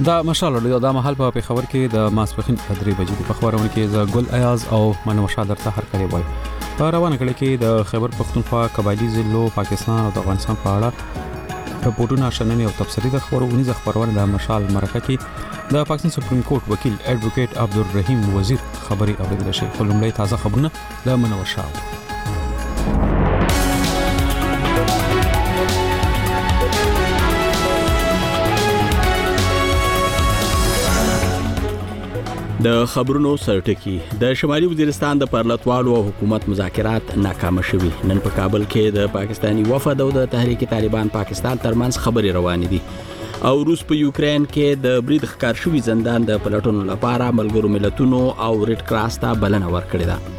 دا مشال له دا محل په خبر کې د ماسپخین 3 بجې په خبرونه کې ز ګل ایاز او منو شادر ته هر کړي وای په روانه کړي کې د خیبر پختونخوا قبایلی ضلعو پاکستان او افغانستان په اړه رپورټونه شننې او تفسیری د خبرونه خبرونه د مشال مرکه کې د پاکستان سپریم کورټ وکیل ایڈوکیټ عبدالرحیم وزیر خبري اوریدل شي خلمړی تازه خبرونه د منو شاو د خبرونو سرټکی د شمالي وزیرستان د پرلطوالو او حکومت مذاکرات ناکام شوي نن په کابل کې د پاکستانی وفد او د تحریک طالبان پاکستان ترمنځ خبري روان دي او روس په یوکرين کې د برید ښکار شوي زندان د پلټونو لپاره ملګرو ملتونو او ریډ کراس ته بلنه ورکړې ده.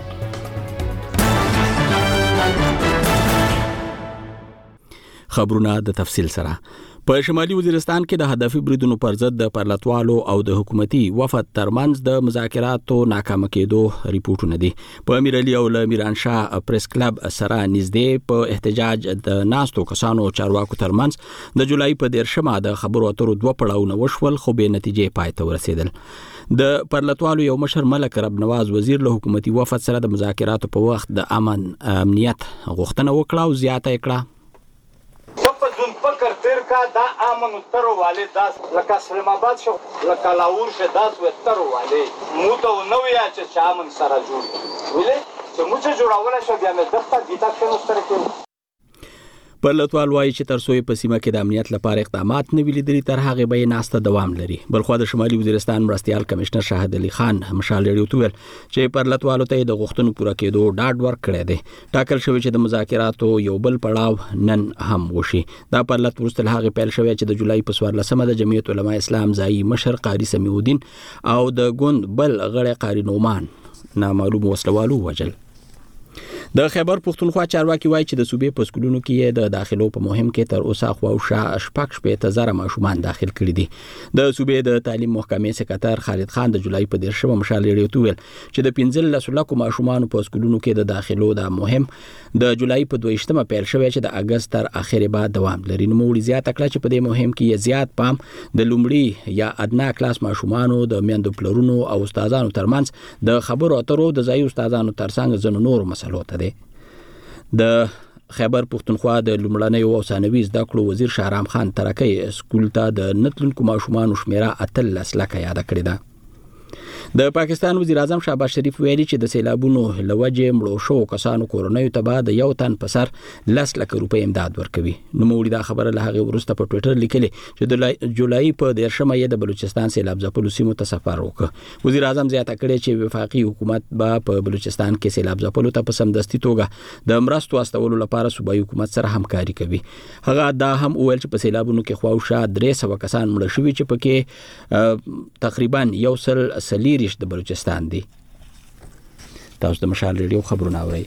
خبرونه د تفصیل سره په شمالي وزیرستان کې د هدفي بریدونو پر ضد د پرلطوالو او د حکومتي وفد ترمنځ د مذاکراتو ناکام کېدو ریپورتونه دي. په امیر علي او میران شاه پریس کلب سره نږدې په احتجاج د ناستو کسانو چارواکو ترمنځ د جولای په 10مه د خبرو اترو 2 پړاوونه وشول خو به نتیجې پای ته ورسېدل. د پرلطوالو یو مشر ملک رب نواز وزیر له حکومتي وفد سره د مذاکراتو په وخت د امنیت غوښتنه وکړه او زیاته کړه. دا امن تر والے داس لکه سلام آباد شو لکه لاور شه داس و تر والے مو ته نو یا چې امن سره جوړ ولې چې مو چې جوړاوله شو بیا مې دغه دیتا شنو سره کې پرلطوال وايي چې تر څو په سیمه کې د امنیت لپاره اقدامات نه ویل دي تر هغه به ناسته دوام لري. بلخو د شمالي وزیرستان مرستيال کمشنر شاهد علي خان مشال لري وتول چې پرلطوالو ته د غوښتنو پوره کېدو ډاډ ورکړی دی. ټاکل شوی چې د مذاکراتو یو بل پړاو نن هم وشي. دا پرلط ورستل هغه پیل شوی چې د جولای په 14مه د جمعیت علماء اسلام ځای مشر قاری سمیع الدین او د ګوند بل غړي قاری نومان نامعلوم وسلوالو وجل. د خیبر پختونخوا چارواکي وایي چې د صوبې په سکولونو کې د داخلو په مهم کې تر اوسه خو شپږ شپې زره ماشومان داخل کړي دي. د صوبې د تعلیم محکمې سکرټر خالد خان د جولای په 10مه مشال لري ویل چې د 15 لکو ماشومان په سکولونو کې د داخلو د مهم د جولای په 22مه پیل شوی چې د اگست تر اخره بعد دوام لري. نو موږ زیات کړه چې په دې مهم کې زیات پام د لومړي یا ادنا کلاس ماشومانو د میندو پلرونو او استادانو ترمنځ د خبرو اترو د ځای استادانو ترڅنګ ځنو نور مسلو ته دي. د خیبر پختونخوا د لومړنۍ او ثانوي زده کړو وزیر شهرام خان ترکی سکول ته د نتلونکو ماشومان شمیره 13 لکه یاد کړی ده. د پاکستان وزیر اعظم شهباز شریف ویلي چې د سیلابونو لوجه مړو شو کسانو کورونیو ته بعد یو تن په سر 10 لک روپۍ امداد ورکوي. نو موږ دا خبره له هغه ورسته په ټوئیټر لیکلي چې د جولای په 10مه یې د بلوچستان سیلاب ځپلو سیمو ته سفر وکړ. وزیر اعظم زیاته کړې چې وفاقي حکومت به په بلوچستان کې سیلاب ځپلو ته په سمدستي توګه د مرستو استولو لپاره صوبایي حکومت سره همکاري کوي. هغه دا هم ویل چې په سیلابونو کې خواوشا 300 کسان مړ شوي چې پکې تقریبا 140 د بلوچستان دي. تاسو د مشال ریډیو خبرونه اورئ.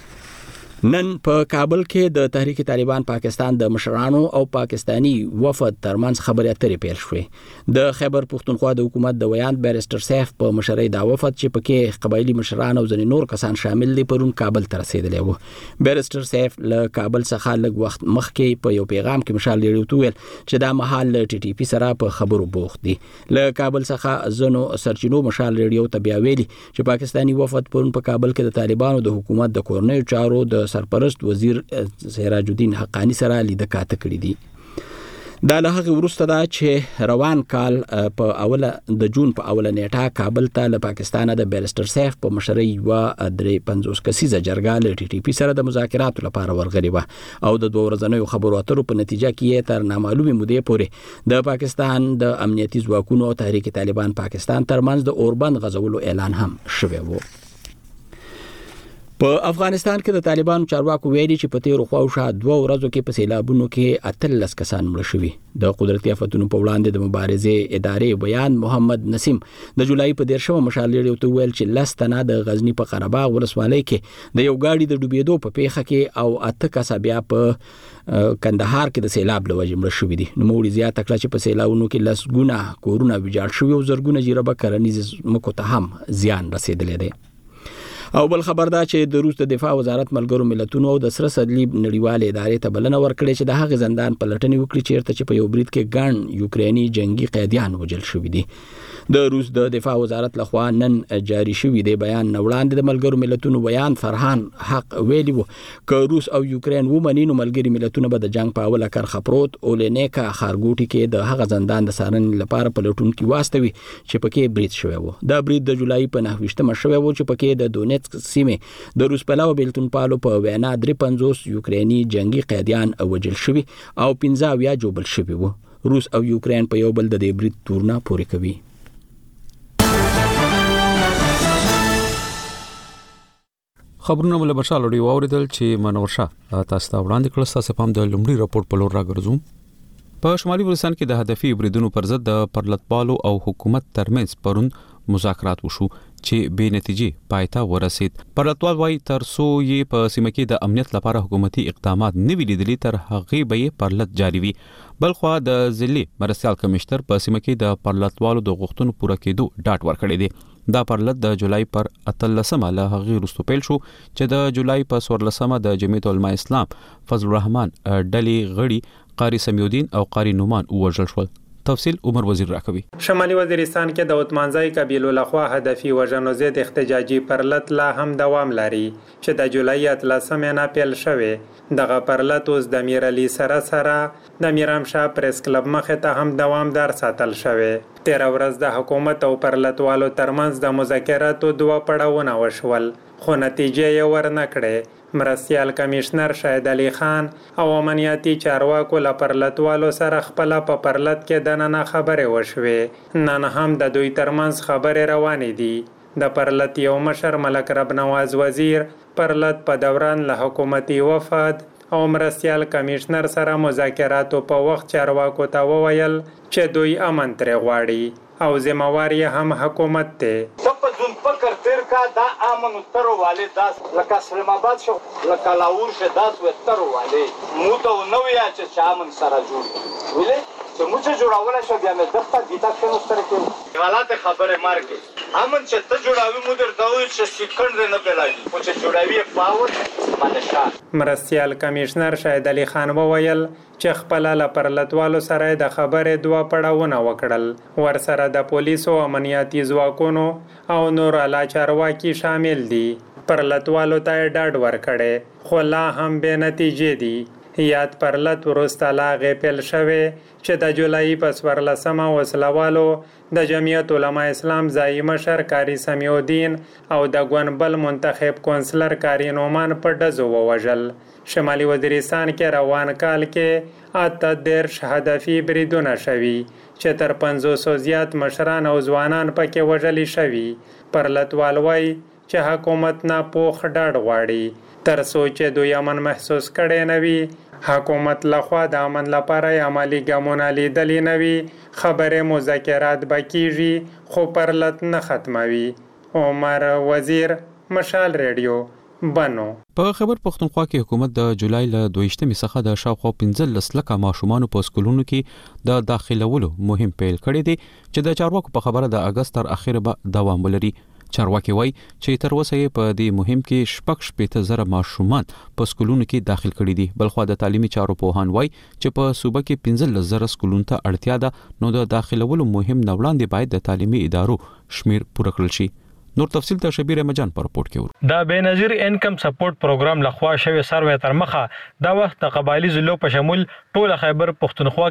نن په کابل کې د تحریک طالبان پاکستان د مشرانو او پاکستانی وفد ترمنځ خبرې اترې پیل شوې. د خیبر پختونخوا د حکومت د ویان بیرستر سیف په مشرۍ دا وفد چې پکې قبایلی مشران او ځینې نور کسان شامل دي پرون کابل ته رسیدلی وو. بیرستر سیف له کابل څخه لږ وخت مخکې په یو پیغام کې مشال لري ویل چې دا مهال ټي ټي پی سره په خبرو بوخت دي. له کابل څخه زنو سرچینو مشال لري ته بیا ویلي چې پاکستانی وفد پرون په کابل کې د طالبانو د حکومت د کورنیو چارو د سرپرست وزیر سراج الدین حقانی سره لیده کاته کړی دي. دا له هغه وروسته دا چې روان کال په اوله د جون په اوله نیټه کابل ته له پاکستان د بیرستر سیف په مشرۍ و 350 کسیزه جرګه ل ټي ټي پی سره د مذاکراتو لپاره ورغلي و او د 2 ورځنیو خبرو اترو په نتیجه کې تر نامعلومه مودې پورې د پاکستان د امنیتي ځواکونو او تحریک طالبان پاکستان ترمنځ د اوربند غزولو اعلان هم شوی و. په افغانستان کې د طالبانو چارواکو ویلي چې په تیرو خواوشا 2 ورځو کې په سیلابونو کې 13 کسان مړ شوي. د قدرتي آفتونو په وړاندې د مبارزې ادارې بیان محمد نسیم د جولای په 10مه مشال لري ته ویل چې لستنه د غزنی په قرهباغ ولسوالۍ کې د یو گاډي د ډوبېدو په پیښه کې او 8 کسه بیا په کندهار کې د سیلاب لوجه مړ شوي دي. نو موږ زیات کړه چې په سیلاونو کې لسګونه کورونه ویجاړ شوي او زرګونه جریبه کرنیز مکو ته هم زیان رسیدلی دی. او بل خبر دا چې د روس د دفاع وزارت ملګرو ملتونو او د سره صلیب نړیوال ادارې ته بلنه ورکړې چې د هغه زندان پلټنې وکړي چې په یو برید کې ګڼ یوکرینی جنگي قیدیان وژل شوي دي. د روس د دفاع وزارت لخوا نن جاری شوی دی بیان وړاندې د ملګرو ملتونو بیان فرهان حق ویلی وو ک روس او یوکرین ومني نو ملګری ملتونه به د جنگ په اوله کرخه پروت اولینیکا خارګوټي کې د هغه زندان د سارنې لپاره پلټونکي واستوي چې پکې برید شوی وو. دا برید د جولای په 9 شوی وو چې پکې د دونیتسک سیمې د روس پلاو بیلتون پالو په وینا 53 یوکرینی جنگي قیدیان وژل شوی او 15 جوړل شوی وو. روس او یوکرین په یو بل د دې برید تورنا پوري کوي. خبرونه مله بشال اوري اوریدل چې منورشا تاسو ته وړاندې کړل تاسو په هم د لومړي راپورټ په لور راګرځوم. په شمالي افغانستان کې د هدفي بریدونو پر ضد د پرلتپالو او حکومت ترمنځ پرون مذاکرات وشو چې به نتیجې پایته ورسید. پرلتپال وايي تر څو یې په سیمه کې د امنیت لپاره حکومتي اقدامات نه ویلي دي تر هغه به پرلت جاری وي. بلخوا د ضلعي مرستيال کمشنر په سیمه کې د پرلتپالو د غوښتنو پوره کېدو ډاټ ورکړی دی. دا پرلت د جولای پر 13 له هغه وروسته پیل شو چې د جولای په 14 د جمعیت العلماء اسلام فضل الرحمن ډلې غړي قاری سمیودین او قاری نومان وژل شول. تفصیل عمر وزیر راکوي. شمالي وزیرستان کې د عثمانزای قبیلو لخوا هدفي وژنو ضد احتجاجي پرلت لا هم دوام لري چې د جولای 13 نه پیل شوه. دغه پرلت اوس د امیر علي سره د میرام شاه پریس کلب مخه ته هم دوامدار ساتل شوه. 13 ورځ د حکومت او پرلتوالو ترمنځ د مذاکراتو دوه پړاوونه وشول خو نتیجه یې ورنکړه. مرستيال کمشنر شاهد علي خان او امنیتي چارواکو له پرلتوالو سره خپل په پرلت کې د نن خبره وشوه. نن هم د دوی ترمنځ خبره روانې دي. د پرلت یو مشر ملک رب نواز وزیر پرلت په دوران له حکومتي وفد او مرستيال کمشنر سره مذاکراتو په وخت چارواکو ته وویل چې دوی امن ترې غواړي او ذمہوار هم حکومت ته. فکر تیر کا دا امن تر والے داس لکه سلیم آباد شو لکه لاور شه داس و تر والے مو ته نو یا چې امن سره جوړ ویلې چې مو چې جوړاوله شو بیا مې دغه دیتا کنه سره کې حالات خبره مارکه امن چې ته جوړاوي مو درته وي چې سکند نه بلایي او چې جوړاوي پاور باندې مرستيال کمشنر شاهد علي خان وویل چې خپل له پرلتوالو سره د خبرې دوه پړاوونه وکړل. ورسره د پولیسو امنیتي ځواکونو او نور اعلی چارواکي شامل دي. پرلتوالو ته ډاډ ورکړي خو لا هم به نتیجې دي. یاد پرلت ورسته لاغه پیل شوه چې د جولای په 14 وسلوالو د جمعیت العلماء اسلام ځای مشر قاری سمیودین او د ګونبل منتخب کونسلر قاری نومان په ډزو ووژل. شمالي وزیرستان کې روان کال کې اتدر هدفي بریدونه شوي چې تر 500 زیات مشران او ځوانان پکې وژل شوي. پرلتوال وايي چې حکومت نه پوخ ډاډ غواړي تر سوچ دوی امن محسوس کړي نوي. حکومت لخوا د امن لپاره عملی ګامونه لیدلې نوي. خبره مذاکرات بکیږي خو پرلت نه ختموي. عمر وزیر مشال ریډیو بنو. په خبر پښتونخوا کې حکومت د جولای له 22 څخه د شاوخوا 15 لکه ماشومان په سکولونو کې د داخلولو مهم پیل کړی دی چې د چارواکو په خبره د اگست تر اخره به دوام ولري. چارواکي وایي چې تر اوسه په دې مهم کې 15,000 ماشومان په سکولونو کې داخل کړي دي. بلخوا د تعلیمي چارو پوهان وایي چې په صوبه کې 15,000 سکولونو ته اړتیا ده نو د داخلولو مهم نه وړاندې باید د تعلیمي ادارو شمیر پوره کړل شي. نور تفصیل ته شبیر مجان پر رپورت کې ور. دا بنظیر انکم سپورټ پروګرام لخوا شوی سروې تر مخه دا وخت د قبایلی ضلعو په شمول ټول خیبر پښتونخوا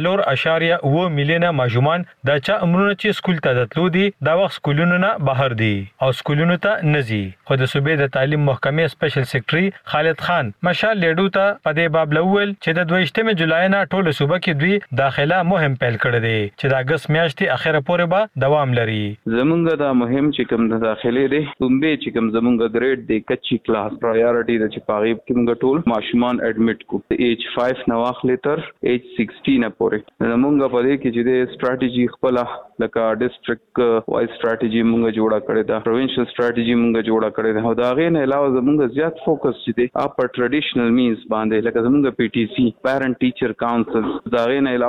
کې 4.9 میلیونه ماشومان د چا عمرونه چې سکول ته تللو دي دا وخت سکولونو نه بهر دي او سکولونو ته نزي. خو د صوبې د تعلیم محکمې سپیشل سیکریټري خالد خان مشال لیډو ته په دې باب لول چې د 22 جولای نه ټول صوبه کې دوی داخله مهم پیل کړی دی چې د اگست میاشتې اخره پورې به دوام لري. زمونږ دا مهم چې کوم داخلي دی دومبه چې کوم زمونږ ګریډ دی کچي کلاس پرایورټي د چې پاغي کوم ټول ماشومان اډمیټ کو ایج 5 نو اخلي تر ایج 16 پورې زمونږ په دې کې چې د سټریټیجي خپل لکه ډیسټریکټ وایز سټریټیجي مونږ جوړه کړې ده پروینشل سټریټیجي مونږ جوړه کړې ده او دا غي نه علاوه زمونږ زیات فوکس چې دی اپ ټریډیشنل مینز باندې لکه زمونږ پی ټی سی پیرنټ ټیچر کاونسل دا غي نه علاوه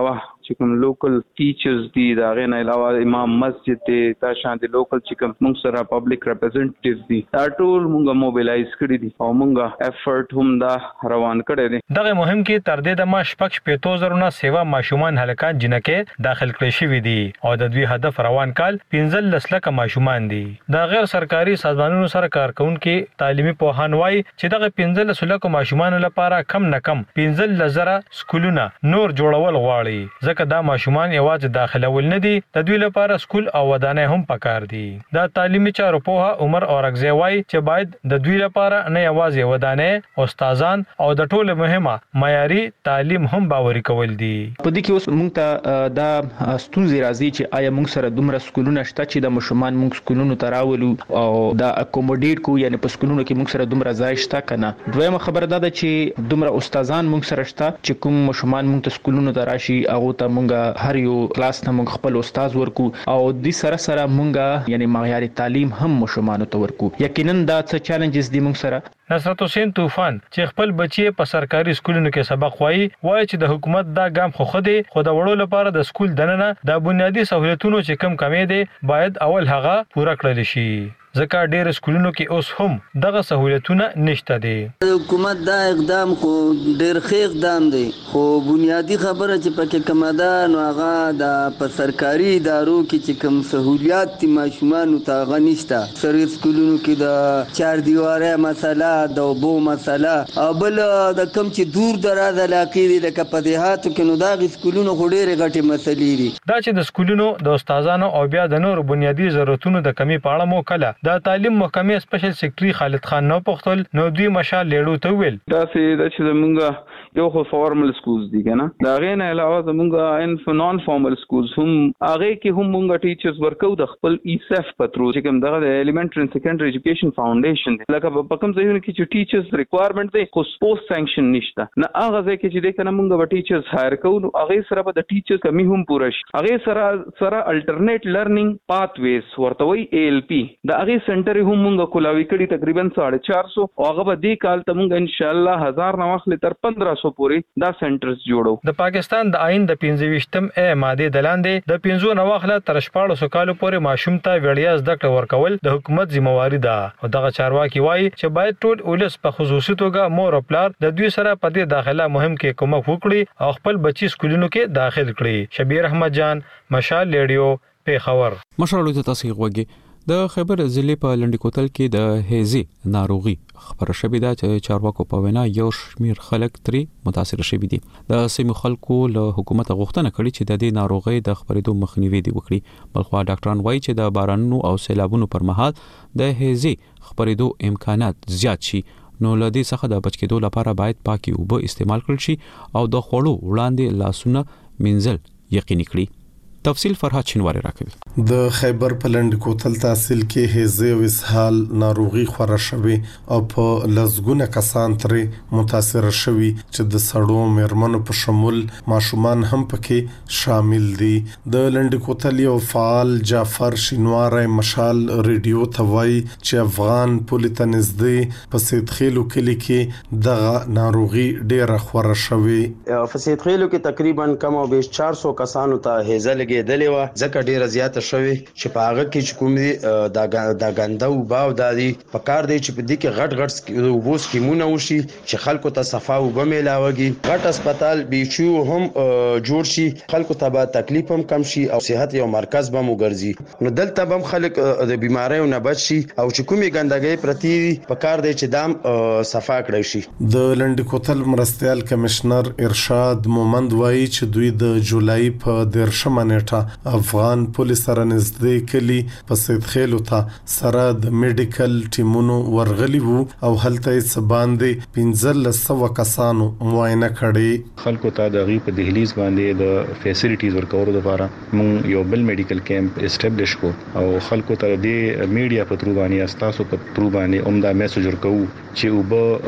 چې کوم لوکل ټیچرز دي دا غي نه علاوه امام مسجد دی تا شان دي لوکل چې کوم موږ سره پبلک ریپرزنټیټیوز دي دا ټول موږ موبیلایز کړی دي او موږ افورت هم دا روان کړی دي. دغه مهم کې تر دې د ما شپږ شپېتو زرونه سیوا ماشومان هلکان جنکه داخل کړي شوی دي او د دوی هدف روان کال 15 لک ماشومان دي. د غیر سرکاري سازمانونو سره کارکونکو تعلیمي پوهان وایي چې دغه 15 لک ماشومان لپاره کم نه کم 15,000 سکولونه نور جوړول غواړي ځکه دا ماشومان یوازې داخلول نه دي د دوی لپاره سکول او ودانۍ هم پکار دي. دا تعلیمي چارو پوها عمر اورغزی وایي چې باید د دوی لپاره نه یوازې ودانۍ استادان او د ټولو مهمه معیاري تعلیم هم باوري کول دي. په دې کې اوس موږ ته دا ستونزې راځي چې آیا موږ سره دومره سکولونه شته چې د ماشومان موږ سکولونو ته راولو او دا اکوموډیټ کو یعنی په سکولونو کې موږ سره دومره ځای شته کنه. دویمه خبره ده چې دومره استادان موږ سره شته چې کوم ماشومان موږ ته سکولونو ته راشي هغه ته موږ هر یو کلاس ته موږ خپل استاد ورکو او د سره موږ یعنی معیاري تعلیم هم ماشومان ته ورکو. یقینا دا څه چیلنجز دي موږ سره. نصرت حسین طوفان چې خپل بچي په سرکاري سکولونو کې سبق وایي چې د حکومت دا ګام خو د وړو لپاره د سکول دننه د بنیادی سہولتونو چې کم کمې دي باید اول هغه پوره کړل شي ځکه ډېر سکولونو کې اوس هم دغه سہولتونه نشته دي. حکومت دا اقدام خو ډېر ښه اقدام دی خو بنیادی خبره چې پکې کومه ده نو هغه د په سرکاري ادارو کې چې کوم سہولیات دي ماشومانو ته هغه نشته. سرکاري سکولونو کې د چار دیواره مسله د اوبو مسله او بل د کم چې دور دراز علاقې دي لکه په دیهاتو کې نو دغه سکولونو خو ډېرې غټې مسلې دي. دا چې د سکولونو د استادانو او بیا د نورو بنیادی ضرورتونو د کمی په اړه مو کله د تعلیم محکمې سپیشل سیکریټري خالد خان نو پختل نو دوی مشال لیړو ته ویل دا چې زمونږ یو خو فارمل سکولز دي کنه دا غي نه علاوه زمونږ ان نون فارمل سکولز هم هغه کې هم مونږ ټیچرز ورکو د خپل ایسف پترو چې کوم دغه ایلیمنټری اند سیکنډری ایجوکیشن فاونډیشن لکه په کوم ځایونو کې چې ټیچرز ریکوایرمنټ دی خو پوسټ سانکشن نشته نه هغه ځای کې چې د کنه مونږ به ټیچرز هایر کوو نو هغه سره به د ټیچرز کمی هم پوره شي. هغه سره الټرنیټ لرنینګ پاتویز ورته وی ALP دا هغه سنټر هم مونږ کولاوي کړي تقریبا 450 او هغه به دې کال ته مونږ ان شاء الله 1000 نو اخلي تر 1500 پورې دا سنټرز جوړو. د پاکستان د آئین د 25م ماده د لاندې د 15 نو اخله تر 1400 کال پورې ماشوم ته وړیا زده کړه ورکول د حکومت ذمہواری ده او دغه چارواکي وایي چې باید ټول ولس په خصوصي توګه مور او پلار د دوی سره په دې داخله مهم کې کومک وکړي او خپل بچي سکولونو کې داخل کړي. شبیر احمد جان مشال ریډیو پیښور. مشرلو ته تاسو غوږی د خیبر ضلع په لنډی کوتل کې د هیزي ناروغي خبر شوې ده چې چارواکو په وینا یو شمیر خلک ترې متاثر شوي دي. د سیمو خلکو له حکومت غوښتنه کړې چې د دې ناروغي د خبرېدو مخنیوي دی وکړي. بلخوا ډاکټران وایي چې د بارانونو او سیلابونو پر مهال د هیزي خبرېدو امکانات زیات شي نو لدی څخه د بچ کېدو لپاره باید پاکي اوبه استعمال کړل شي او د خوړو وړاندې لاسونه منځل یقیني کړي. تفصیل فرهاد شینواری راکوي. د خیبر په لنډ کوتل تحصیل کې هیزه او اسهال ناروغي خوره شوی او په لزګونه کسان ترې متاثر شوی چې د سړو مېرمنو په شمول ماشومان هم پکې شامل دي. د لنډ کوتل یو فعال جعفر شینواری مشال ریډیو ته وایي چې افغان پولیس نږدې په سیدخیلو کلی کې دغه ناروغي ډیره خوره شوی. په سیدخیلو کې تقریبا کم او بیش 400 کسانو ته هیزه لګېدلې و ځکه ډیره زیاته شوی چې په هغه کې چې کوم دي د غنده او باو دادي په کار دی چې په دې کې غټ وبو سکیمونه وشي چې خلکو ته صفا او بملاوږي غټ هسپتال بیچو هم جوړ شي خلکو ته به تکلیف هم کم شي او صحت یو مرکز به مو ګرځي نو دلته به خلک د بیماریو نه بچ شي او چې کومي ګندګي پرتی په کار دی چې دام صفا کړی شي. د لنډ کوتل مرستيال کمشنر ارشاد مومند وایي چې دوی د جولای په 10 افغان پولیس سره نږدې کلی په سیدخیلو ته سره د میډیکل ټیمونو ورغلي وو او هلته یې باندې 1500 کسانو معاینه کړي. خلکو ته د غي په دهلیز باندې د فیسیلیټیز ورکولو لپاره مونږ یو بل میډیکل کیمپ اسټابلیش کو او خلکو ته د میډیا په ترو باندې استاسو په ترو باندې عمده میسج ورکو چې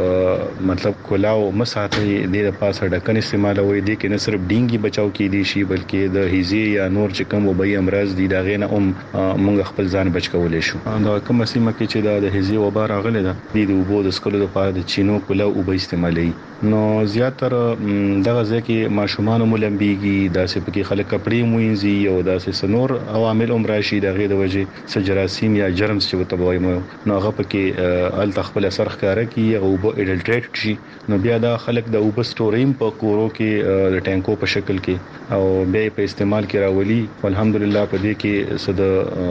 وب مطلب کولاو مساته د پاسه ډکن استعمالوي دي کې نه صرف ډینګي بچاو کې دي شي بلکې د هیزي یا نور چې کوم وبای امراض دي دا غینه موږ خپل ځان بچ کولای شو. دا کوم سیمه کې چې د هزي وبا راغله ده د اوبو د سکلو لپاره د چینو کوله او به استعمالي نو زیاتره دغه ځکه ماشومان مولمبيږي داسې پکې خلک کپړې موینځي او داسې سنور عوامل راشي دغه د وجه سجراسیم یا جرمز چې وته وایي نو هغه پکې ال تخپل اثر ښکارا کی او به اډلټریټ شي نو بیا دا خلک د اوبو سټوریم په کورو کې د ټانکو په شکل کې او بیا په استعمال کې راولي. الحمدلله په دې کې صد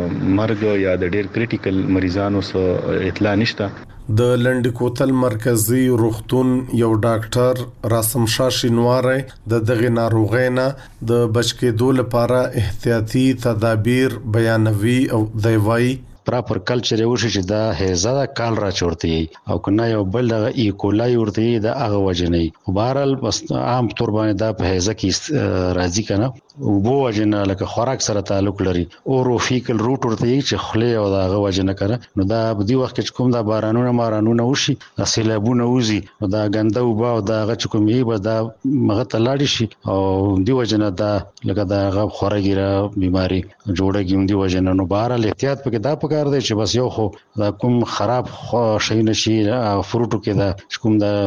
مرګ یا د ډېر کریټیکل مریضانو سره اطلاع نشته. د لنډ کوتل مرکزی روغتون یو ډاکټر راسم شاه شینواری د دغه ناروغینا د بچکیدو لپاره احتیاطي تدابیر بیانوي او دی پراپر کلچر یو شي چې دا هزا کال را چورتي او کنه یو بل د ایکولای ورته د هغه وجنې بهرال بس عام تور باندې دا په هزا کې راځي کنه او بو وجنه لکه خوراک سره تعلق لري او روفیکل روټ ورته چې خله او دا هغه وجنه کړه نو دا په دې وخت کې کوم دا بارانونه وشي سیلابونه وزي نو دا ګنده او با دا هغه چې کوم یې به دا مغه تلاړي شي او دی وجنه دا لکه دا هغه خورګیره بیماری جوړه دی وجنه نو بهرال احتیاط پکې دا پکار دی چې بس یو خو دا کوم خراب شي نشي فروټو کې دا کوم دا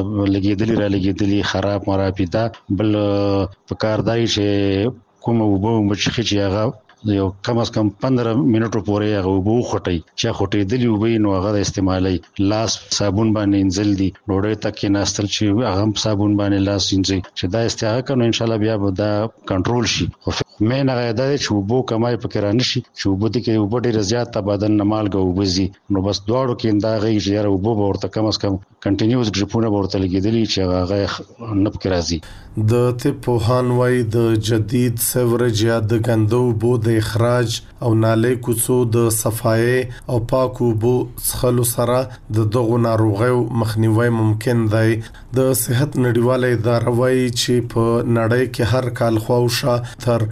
لګیدلی خراب مرابي دا بل پکار دی چې کوم وبو مچخي چې هغه یو کم از کم 15 منټو پورې هغه وبو خټي چې خټي دلی وبې نو هغه استعمالي لاس صابون باندې انځل دي ډوډۍ تک کې ناستل چې هغه صابون باندې لاس انځي چې دا استعمال کړو ان شاء الله بیا به دا کنټرول شي. مې نه غواړم چې وبو کمای پکې را نشي چې وبو دې کې وبو ډېر زیات ته بدن نه مالګه وبزي نو بس دواړو کې دا غي چې یاره وبو ورته کم از کم کنټینیوس ډریپونه ورته لګیدلی چې هغه نه پکې راځي. د طبپوهان وای د جدید سیوریج یا د ګندو بو د اخراج او نالې کوڅو د صفای او پاکو بو څخلو سره د دغه ناروغیو مخنیوي ممکن دی. د صحت نړیواله اداره وای چې په نړۍ کې هر کال خواوشه تر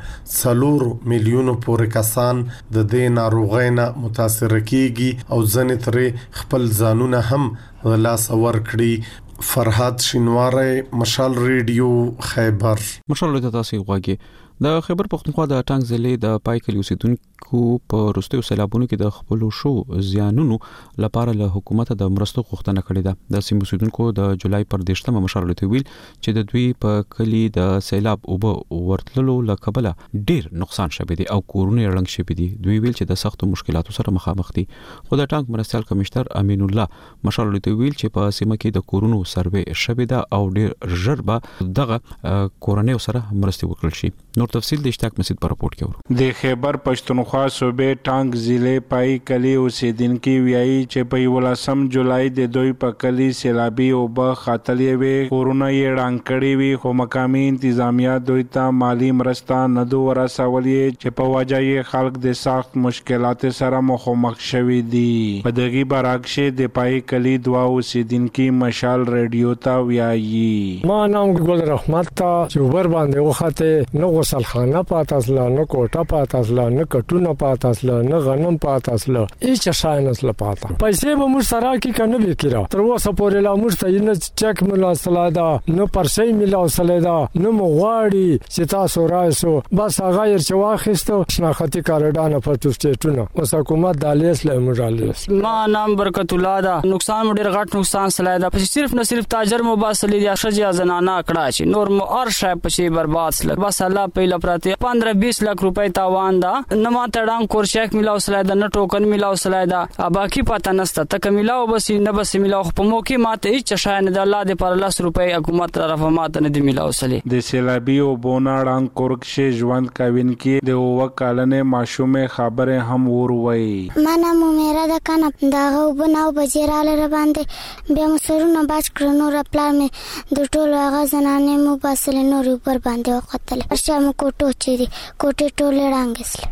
4 میلیونو پورې کسان د دې ناروغۍ نه متاثر کیږي او ځنې ترې خپل ځانونه هم لاس ور کړی. فرهاد شینواری مشال ریډیو خیبر. مشال له تاسو غواګي د خیبر پختونخوا د ټانګ ضلع د پایکلی اوسیدونکو په وروستیو سیلابونو کې د خپل شو زیانونو لپاره له حکومت د مرستو غوښتنه کړې ده. د سیمې اوسیدونکو د جولای پر 10مه مشال له ویل چې د دوی په کلی د سیلاب او ورتللو لکبله ډیر نقصان شوه دي او کورونه رنګ شوه دي. دوی ویل چې د سختو مشکلاتو سره مخامخ دي. خو د ټانګ مرستيال کمشنر امین الله مشال له ویل چې په سیمه کې د کورونو سروې شوه ده او ډیر ژر به دغه کورونه سره مرستي وکړل شي. نور تفصیل د اشتاق مسجد پر رپورت کې د خیبر پښتونخوا صوبې ټانګ ضلع پای کلی اوسیدونکو ویایي چې په 18 جولای د دوی په کلی سیلابي او به خاطلې وي کورونه یې ړنګ کړي وي خو مقامي انتظامیه دوی ته مالی مرسته نه دوه ورسولې چې په وجه یې خلک د سخت مشکلات سره مخامخ شوي دي. په دغه برعکس د پای کلی دوا اوسیدونکو مشال ریډیو ته ویایي ما نام ګل رحمت تا چې ور باندې وخته نو خانه پاتاسله نه کوټه پاتاسله نه کټونه پاتاسله نه غنم پاتاسله هیڅ شاینسله پاتا پیسې به مو سره کې کنه وکړه تر اوسه پورې لا مو ته نه چک ملا سلادا نه پرسې ملا سلادا نه مغواړي چې تاسو راځو بس هغه یې چې واخیستو شناختی کارډانه پټو سټیټونه اوس حکومت دالیس له مجالس. ما نام برکت الله دا نقصان ډیر غټ نقصان سلادا په صرف نه صرف تاجر مو باسلې یا شجیا زنانه کړه چې نور مو اور شای په برباد سل بس الله په لپاره 15-20 लाख रुपए तावान दा न मा तडांग कोरशेक मिलाव सलायदा न टोकन मिलाव सलायदा बाकी पता नसता तक मिलाव बस न बस मिलाव په موقع ماته هیڅ شاین د الله د پر 10 روپے حکومت طرف ماته نه دی میلاو سلی د سیلابي او بوناړان کورکشه ژوند کاوین کې د وکالنه ماشومه خبره هم ور وای ما نام میرا د کنه داغه وبناو بجیراله ر باندې بیا مسرونه باج کړنو را پلان می د ټولو هغه زنانه مو باسل نور پر باندې وختل شم کوټو چي کوټه ټوله رانګسل د پای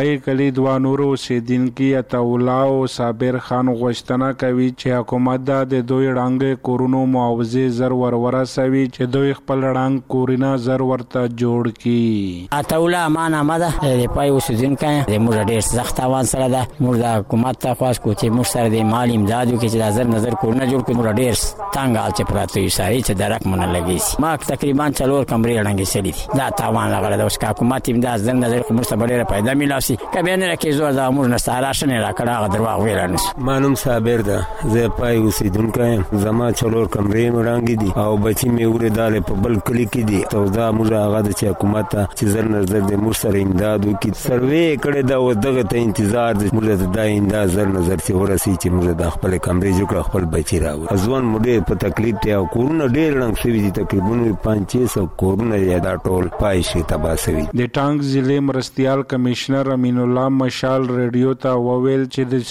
پای کلی دوه نور اوسیدونکي عطاالله او صابر خان غوښتنه کوي چې حکومت د دوی ړنګ کورونو معاوضه زر ورسوي چې دوی خپل ړنګ کورونه زر ورته جوړ کړي. عطاالله معنا مده د پای اوسیدونکي د موږ ډیر سخت اوان سره ده. موږ د حکومت ته خواست کوو چې موږ سره د مال امداد وکړي چې د نظر کورونه جوړ کړي. موږ ډیر تنګ حال چې پراته یو ساري چې درک مونږ لګي ما تقریبا 4 کمرې ړنګې سړي دي. دا تاوان لغړه د اوس حکومت امداد د نظر کوم څه ډیره پیدا میلاسي کبه نه کې زور د امور نه سره شنه راکړه درواغ ویل نه. مانم صابر ده زه پای اوسیدونکو زما 4 کمرې ړنګې دي او بچی مې وره داله په بل کلی کې دي. تو دا موږ هغه د حکومت چې زر نظر د موږ سره امداد وکړي سروې کړي دا و دغه ته انتظار د موږ د امداد زر نظر چې ورسي چې موږ د خپل کمرې جوړ خپل بچی راو ځوان موږ په تکلیف ته او کورونه ډېر رنګ شوی دي. تقریبا 500 کورونه یا دا ټول پای شي تبا شوی. د ټانګ ضلع مرستيال کمشنر امین الله مشال ریډیو ته وویل چې د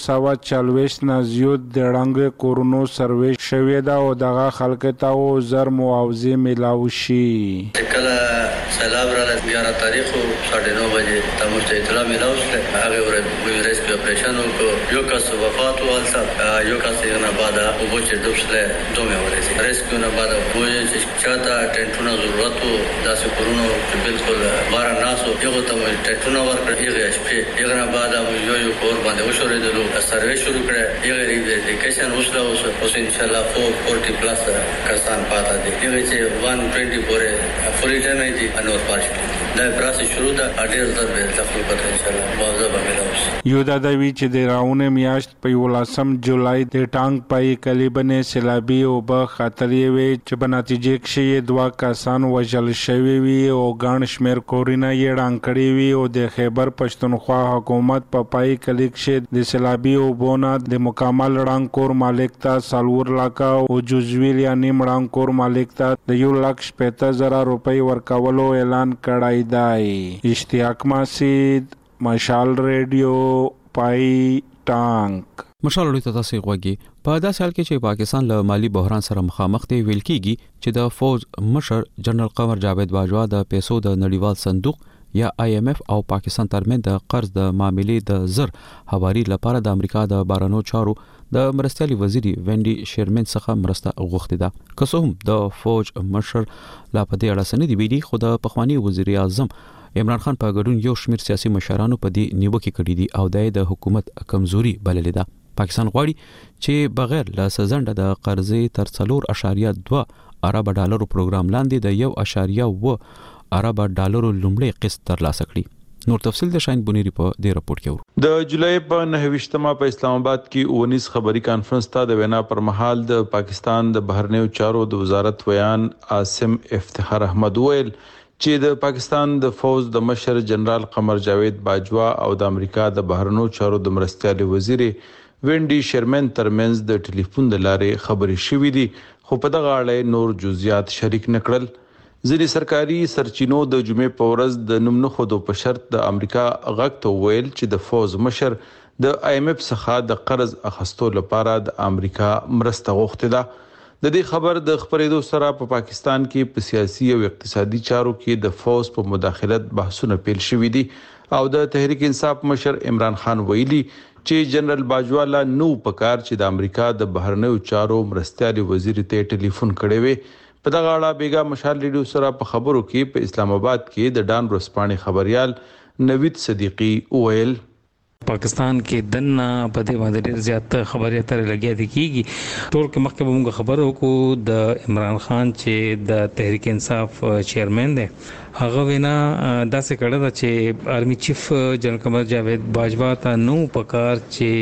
440 نه زیات د رنګ کورونو سروې شوی دا او دغه خلک ته او زر معاوضه ملاوي شي. کله سلام را 11 تاریخ 9:30 بجې تاسو ته اطلاع ملاوي شوه. هغه ورې ریسکیو اپریشن وکړو. یو کس وفات وکړ یو کس یې نه بعد او بچ دوسله دومره ورسې ریسکیو نه بعد وایي چې چاته ټنټونو ضرورت وو داسې کورونو چې بالکل بار ناسو یو ته ټنټونو ورکړ. یو شپې یو نه بعد یو کور باندې وشورېدلو سروې شروع کړه. یو ریډیکیشن وشله اوس ان شاء الله 440 پلس کسان پاتې دي. یو چې 120 پورې فری ټایم دی انور پارشل دا پروسس شروع ده. اډیر زر به تخلیق ان شاء الله معاوضه به ملاوي. یو دا دوی چې د راونه میاشت په 18 جولای د ټانګ پای کلی باندې سیلابي او به خطرې وي چې په نتیجه کې 2 کسان وژل شوي وي او ګڼ شمېر کورونه یې ړنګ کړي وي او د خیبر پښتونخوا حکومت په پای کلی کې د سیلابي او بونه د مکمل ړنګ کور مالک ته 4 لک او جزوی یا نیم ړنګ کور مالک ته د 1,50,000 روپۍ ورکولو اعلان کړی دی. اشتیاق مسید مشال ریډیو پای ټانک. مشال ته تاسو غوږی په داسې حال کې چې پاکستان له مالی بحران سره مخامخ دی. ویل کېږي چې د فوج مشر جنرال قمر جاوید باجوا د پیسو د نړیوال صندوق یا IMF او پاکستان ترمن د قرض د معاملې د زر حوالی لپاره د امریکا د بارانو چارو د مرستيالي وزیری وینډي شیرمن څخه مرسته غوښتي ده. که څه هم د فوج مشر لا په دې اړه سندې ویلي خو د پخوانی وزیر اعظم عمران خان په ګډون یو شمېر سیاسي مشرانو په دې نیوکه کړې دي او د حکومت کمزوري بللې ده. پاکستان غواړي چې بغیر له سزنده د قرضې تر 4.2 ارب ډالرو پروګرام لاندې د 1.1 ارب ډالرو لومړی قسط ترلاسه کړي. نور تفصیل د شاین بونیری په دې راپورټ کې ورو. د جولای په 9 په اسلام آباد کې 19 خبري کانفرنس ته د وینا پر مهال د پاکستان د بهرنیو چارو د وزارت ویان عاصم افتخار احمد ویل چې د پاکستان د فوج د مشر جنرال قمر جاوید باجوا او د امریکا د بهرنیو چارو د مرستيالي وزیر وینډي شیرمن ترمنځ د ټلیفون د لارې خبرې شوې دي خو په دغه اړه نور جزئیات شریک نکړل. ځینې سرکاري سرچینو د جمعې په ورځ د نوم نه خودو په شرط د امریکا غږ ته ویل چې د فوج مشر د IMF څخه د قرض اخیستو لپاره د امریکا مرسته غوښتي ده. د دې خبر د خبرېدو سره په پاکستان کې په سیاسي او اقتصادي چارو کې د فوج په مداخلت بحثونه پیل شوي دي او د تحریک انصاف مشر عمران خان ویلي چې جنرال باجوا لا نو پکار چې د امریکا د بهرنیو چارو مرستيالي وزیر ته ټلیفون کړی وي. په دغه اړه بیګا مشال ریډیو سره په خبرو کې په اسلام آباد کې د ډان ورسپانې خبريال نوید صدیقی ویل پاکستان کې دنه په دې باندې ډېر زیات خبرې اترې لګیا دي کیږي. ټول کې مخکې موږ خبرو کو د عمران خان چې د تحریک انصاف چیرمن دی هغه وینا داسې کړه دا چې آرمی چیف جنرال قمر جاوید باجوا ته نو پکار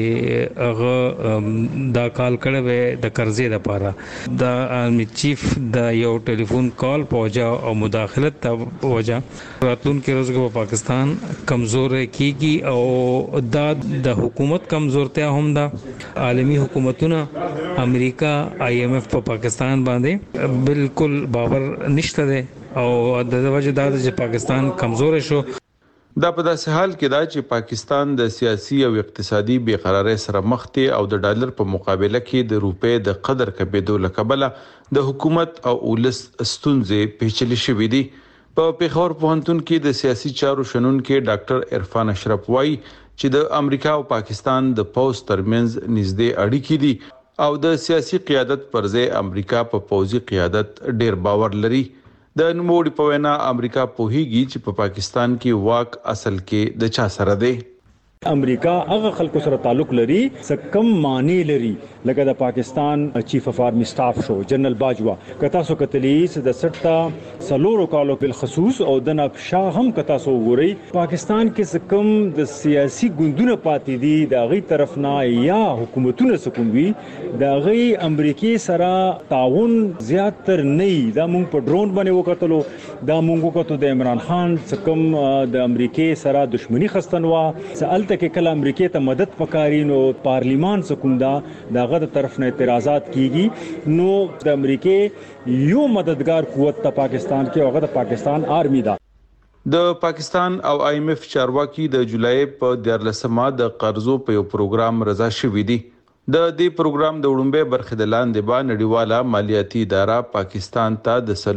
چې هغه دا کال کړه د قرضې لپاره د آرمی چیف د یو ټلیفون کال پوجا او مداخلت ته وجه راتلونکي روزګه په پاکستان کمزور کیږي او دا د حکومت کمزورتیا هم ده. عالمی حکومتونه امریکا IMF په پاکستان باندې بالکل باور نشته ده او د وجه دا چې پاکستان کمزور شو. دا په داسې حال کې دا چې پاکستان د سیاسي او اقتصادي بیقراری سره مخ دی او د ډالر په مقابله کې د روپې د قدر کمېدو لکبله د حکومت او ولس ستونزې پیچلې شوې دي. په پیښور پوهنتون کې د سیاسي چارو شنونکو ډاکټر عرفان اشرف وایي چې د امریکا او پاکستان د پوز ترمنځ نږدې اړیکې دي او د سیاسي قیادت پر ځای امریکا په پوزي قیادت ډیر باور لري. د نوموړي په وینا امریکا پوهیږي چې په پاکستان کې واک اصل کې د چا سره دی. امریکا هغه خلکو سره تعلق لري چې کم معنی لري لکه د پاکستان چیف اف آرمی سټاف شو جنرال باجوا کتا سو کتلیس د 60 سلورو کالو په خصوص او د نبشاه هم کتا سو غوري پاکستان کې کم د سیاسي ګوندونه پاتې دي د غي طرف نه یا حکومتونه سکوم وي د غي امریکای سره تعاون زیات تر نه دا مونږ په ډرون باندې وکړلو دا مونږ وکړو د عمران خان څخه د امریکای سره دښمنی خستنوا سالته کې کله امریکای ته مدد پکاري نو پارلیمان سکوندا دغه د طرف نه اعتراضات کیږي نو د امریکای یو مددگار قوت ته پاکستان کې هغه د پاکستان آرمی دا. د پاکستان او آی ایم ایف چارواکي د جولای په 14مه د قرضو په یو پروګرام رضا شوی دی. د دې پروګرام د وړاندې برخې د لاندې با نړیواله مالیاتي اداره پاکستان ته د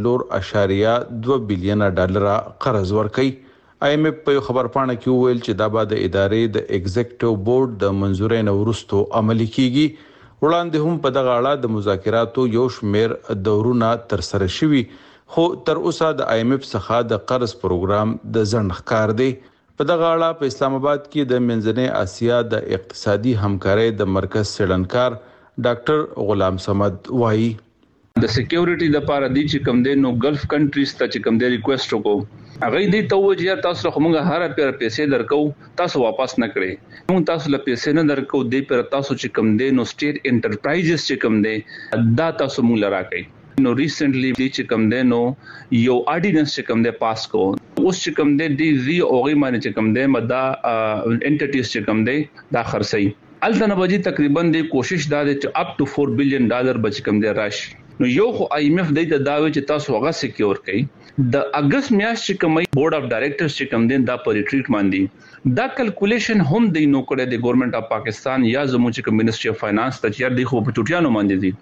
4.2 بلین ډالر قرض ورکړي. آی ایم ایف په خبرپاڼه کې ویل چې دا به د ادارې د ایگزیکټیو بورډ د منځورۍ نه وروسته عملي کیږي. وړاندې هم په دغه اړه د مذاکراتو یو شمېر دورونه تر سره شوي خو تر اوسه د آی ایم ایف څخه د قرض پروګرام د ځنډ ښکار دی. په دغه اړه په اسلام آباد کې د منځنۍ اسیا د اقتصادي همکارۍ د مرکز څېړنکار ډاکټر غلام صمد وایي د سکیورټي د لپاره دي چې کوم دي نو ګلف کنټریز ته چې کوم دي ریکوست وکړو هغه دې توجه تاسو خو موږ هر پیر پیسې درکو تاسو واپس نه کړئ موږ تاسو له پیسې نه درکو دې پر تاسو چې کوم دي نو سټیټ انټرپرایزز چې کوم دي دا تاسو موږ لرا کوي نو ریسنټلی دې چې کوم دي نو یو آرډیننس چې کوم دي پاس کو اوس چې کوم دي دی اوغي باندې چې کوم دي مدا انټیټیز چې کوم دي دا خرڅي الته بجې تقریبا د کوشش دا چې اپ ټو 4 بلین ډالر بچ کوم دي راشي نو یو خو آی ایم ایف د داوی چې تاسو هغه سکیور کړئ د اگست میاشت چې کومي بورډ اف ډایریکټرز چې کوم دین دا پر ټریټ باندې دا کیلکولیشن هم دی نو کړی د ګورنمنت اف پاکستان یا زموږ چې منیسټری اف فاینانس ته چیر دی خو په ټوټیانو باندې دي.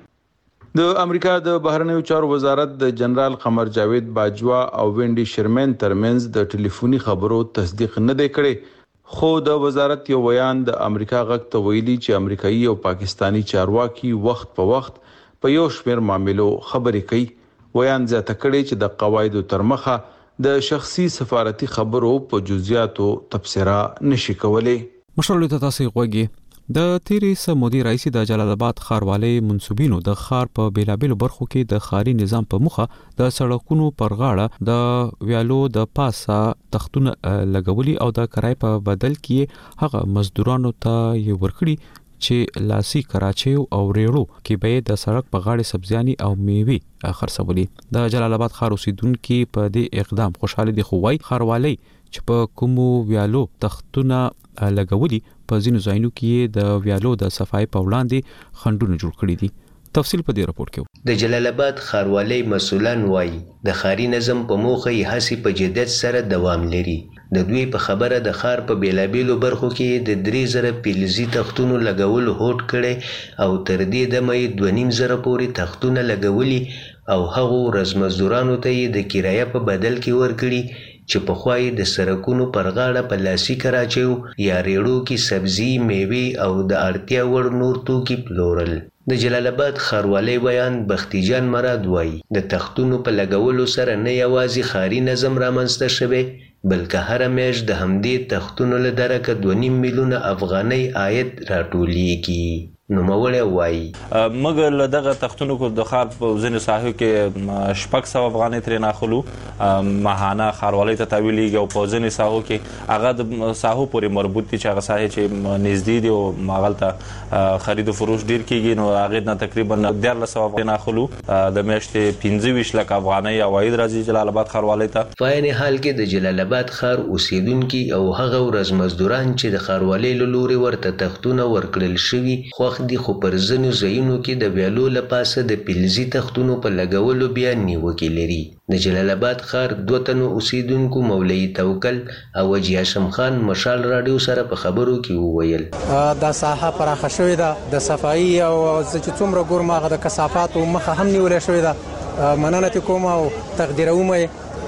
د امریکا د بهرنیو چارو وزارت د جنرال قمر جاوید باجوا او وینډي شرمن ترمنځ د ټلیفوني خبرو تصدیق نه دی کړی خو د وزارت یو بیان د امریکا غږ ته ویلي چې امریکایي او پاکستانی چارواکي وخت په وخت په یو شمېر معاملو خبرې کوي. ویان زیاته کړي چې د قواعدو تر مخه د شخصي سفارتي خبرو په جزئیاتو تبصره نشي کولای. مشرلو ته تاسو غوږی د تیریس مودي رئیس د جلال آباد ښاروالۍ منسوبینو د ښار په بیلابیلو برخو کې د ښاري نظام په مخه د سړکونو پر غاړه د ویالو د پاسه تختونه لګولي او د کرای په بدل کې هغه مزدورانو ته یې ورکړي چې لاسي کراچي او ریړو کې به د سړک په غاړه سبزياني او میوه خرڅولي. د جلال آباد ښار اوسیدونکو په دې اقدام خوشاله دي خو وايي ښاروالۍ چې په کومو ویالو تختونه لګولي په ځینو ځایونو کې د ویالو د صفای په وړاندې خندونه جوړ کړي دي. تفصیل په دې راپور کې. د جلال آباد ښاروالۍ مسولان وایي د ښاري نظم په موخه یې هڅې په جدیت سره دوام لري. د دوی په خبره د ښار په بیلابیلو برخو کې د 3000 فلزي تختونو لګول هوټ کړي او تر دې دمه 2500 پورې تختونه لګولي او هغو رزمزدورانو ته یې د کرایه په بدل کې ورکړي چې په خوای د سرکونو پر غاړه په لاسي کراچیو یا ریړو کې سبزي میوه او د اړتیا وړ نور توکي پلورل. د جلال آباد ښاروالۍ بیان بختي جان مراد وایي د تختونو په لګولو سره نه یوازې ښاري نظم رامنځته شوی بلکې هر میاشت د همدې تختونو له درکه 2.5 میلیونه افغانۍ عاید راټولیږي. نوموړی وایي مګر له دغه تختونو کو د ښار په ځینو ساحو کې 600 افغانۍ ترې ناخلو ماهانه ښاروالۍ ته تحویلېږي او په ځینو ساحو کې هغه د ساحو پورې مربوط دي چې هغه ساحې چې نږدې دي او هغلته خرید او فروش ډیر کیږي نو هغه نه تقریبا 1300 افغانۍ ناخلو د میاشتې 25 لک افغانۍ عواید راځي جلال آباد ښاروالۍ ته. په عین حال کې د جلال آباد ښار اوسیدونکو او هغه ورځمزدوران چې د ښاروالۍ له لوري ورته تختونه ورکړل شوي دي خو پر ځینو ځایونو کې د ویالو لپاسه د فلزي تختونو په لګولو بیا نیوکې لري. د جلال آباد ښار 2 تنو اوسیدونکو مولوي توکل او حاجي هاشم خان مشال رادیو سره په خبرو کې وویل دا ساحه پراخه شوې ده د صفایي او چې څومره ګورم هغه د کثافات او مخه هم نیول شوې ده. مننه کوم او تقدیروم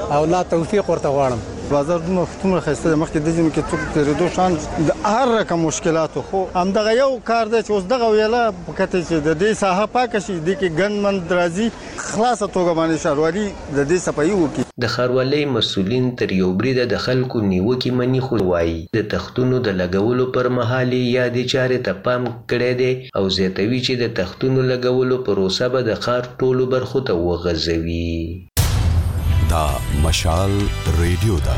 او لا توفیق ورته غواړم. بازار دومره خسته مخکې د ځینې کې څوک تیرېدو شان د هر رقم مشکلاتو خو همدغه یو کار دی چې اوس دغه ویله پکته چې د دې ساحه پاکه شي د کې ګنمن درازي خلاصه توګه باندې ښاروالي د دې صفایي وکړي. د ښاروالۍ مسؤلین تر یو بریده د خلکو نیوکې مني خو وایي د تختونو د لګولو پر مهال یادې چارې ته پام کړی دی او زیاتوي چې د تختونو لګولو پروسه به د ښار ټولو برخو ته وغځوي. دا مشال ریډیو دا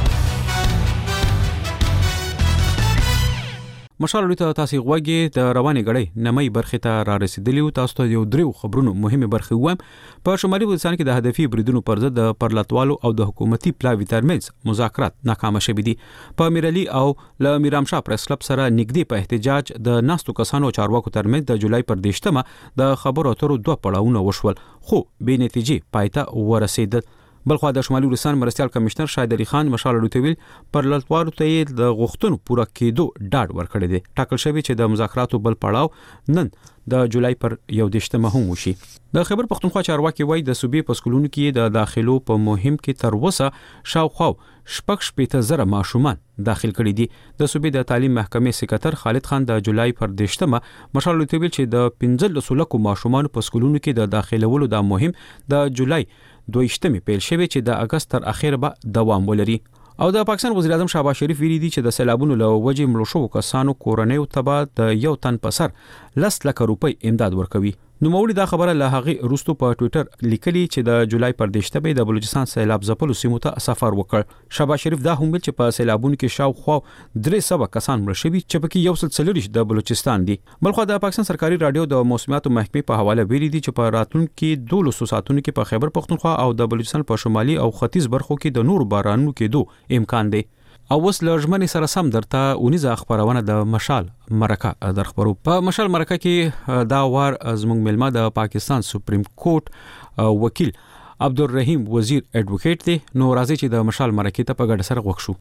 مشال ریډیو ته تاسو غوږی د رواني غړې نمای برخه ته را رسیدلی او تاسو ته یو دریو خبرونو مهمه برخه وایم. په شمالي وزیرستان کې د هدفي بریدونو پر ضد د پرلطوالو او د حکومتي پلاوی ترمنځ مذاکرات ناکام شوي دي. په میرعلی او ل میرامشاه پریس کلب سره نږدې په احتجاج د ناستو کسانو چارواکو ترمنځ د جولای پر 18مه د خبرو اترو 2 پړاوونه وشول خو به نتیجې پایته ورسېدل. بلخوا د شمالي وزیرستان مرستيال کمشنر شاهد علي خان مشال ډوتویل پر لټوارو ته د غوښتنو پوره کېدو ډاډ ورکړی دی. ټاکل شوی چې د مذاکراتو بل پړاو نن د جولای پر 18مه هم وشي. د خیبر پختونخوا چارواکي وایي د صوبې په سکولونو کې د داخلو په مهم کې تر اوسه شاوخوا 6,000 ماشومان داخل کړي دي. د صوبې د تعلیم محکمې سکرټر خالد خان د جولای پر 18مه مشال ډوتویل چې د 15 لکو ماشومان په سکولونو کې د داخلولو د مهم د جولای 22مه پیل شوی چې د اگست تر اخر به دوام ولري. او د پاکستان وزیر اعظم شهباز شریف ویلي دي چې د سیلابونو له وجې مړو شوو کسانو کورنۍ ته د یو تن په سر 10 لک روپۍ امداد ورکوي. نو مولي دا خبره له هغه روستو په ټوئیټر لیکلي چې د جولای پر 18مه د بلوچستان سیلاب ځپلو سیمو ته سفر وکړ. شهباز شریف دا هم ویل چې په سیلابونو کې شاوخوا 300 کسان مړ شوي چې پکې یو سل څلوریش د بلوچستان دي. بلخو د پاکستان سرکاري رادیو د موسمیاتو محکمې په حواله ویلي دي چې په راتلونکو 12 ساعتونو کې په خیبر پختونخوا او د بلوچستان په شمالي او ختیځ برخو کې د نور بارانونو کېدو امکان دی. او وس لږمنې سره سم درته اونیزه خبرونه د مشال مرکه در خبرو. په مشال مرکه کې دا وار زموږ ملما د پاکستان سپریم کورټ وکیل عبدالرحیم وزیر ایڈوکیټ دی. نو راځي چې د مشال مرکه ته په ګډه سره وښو.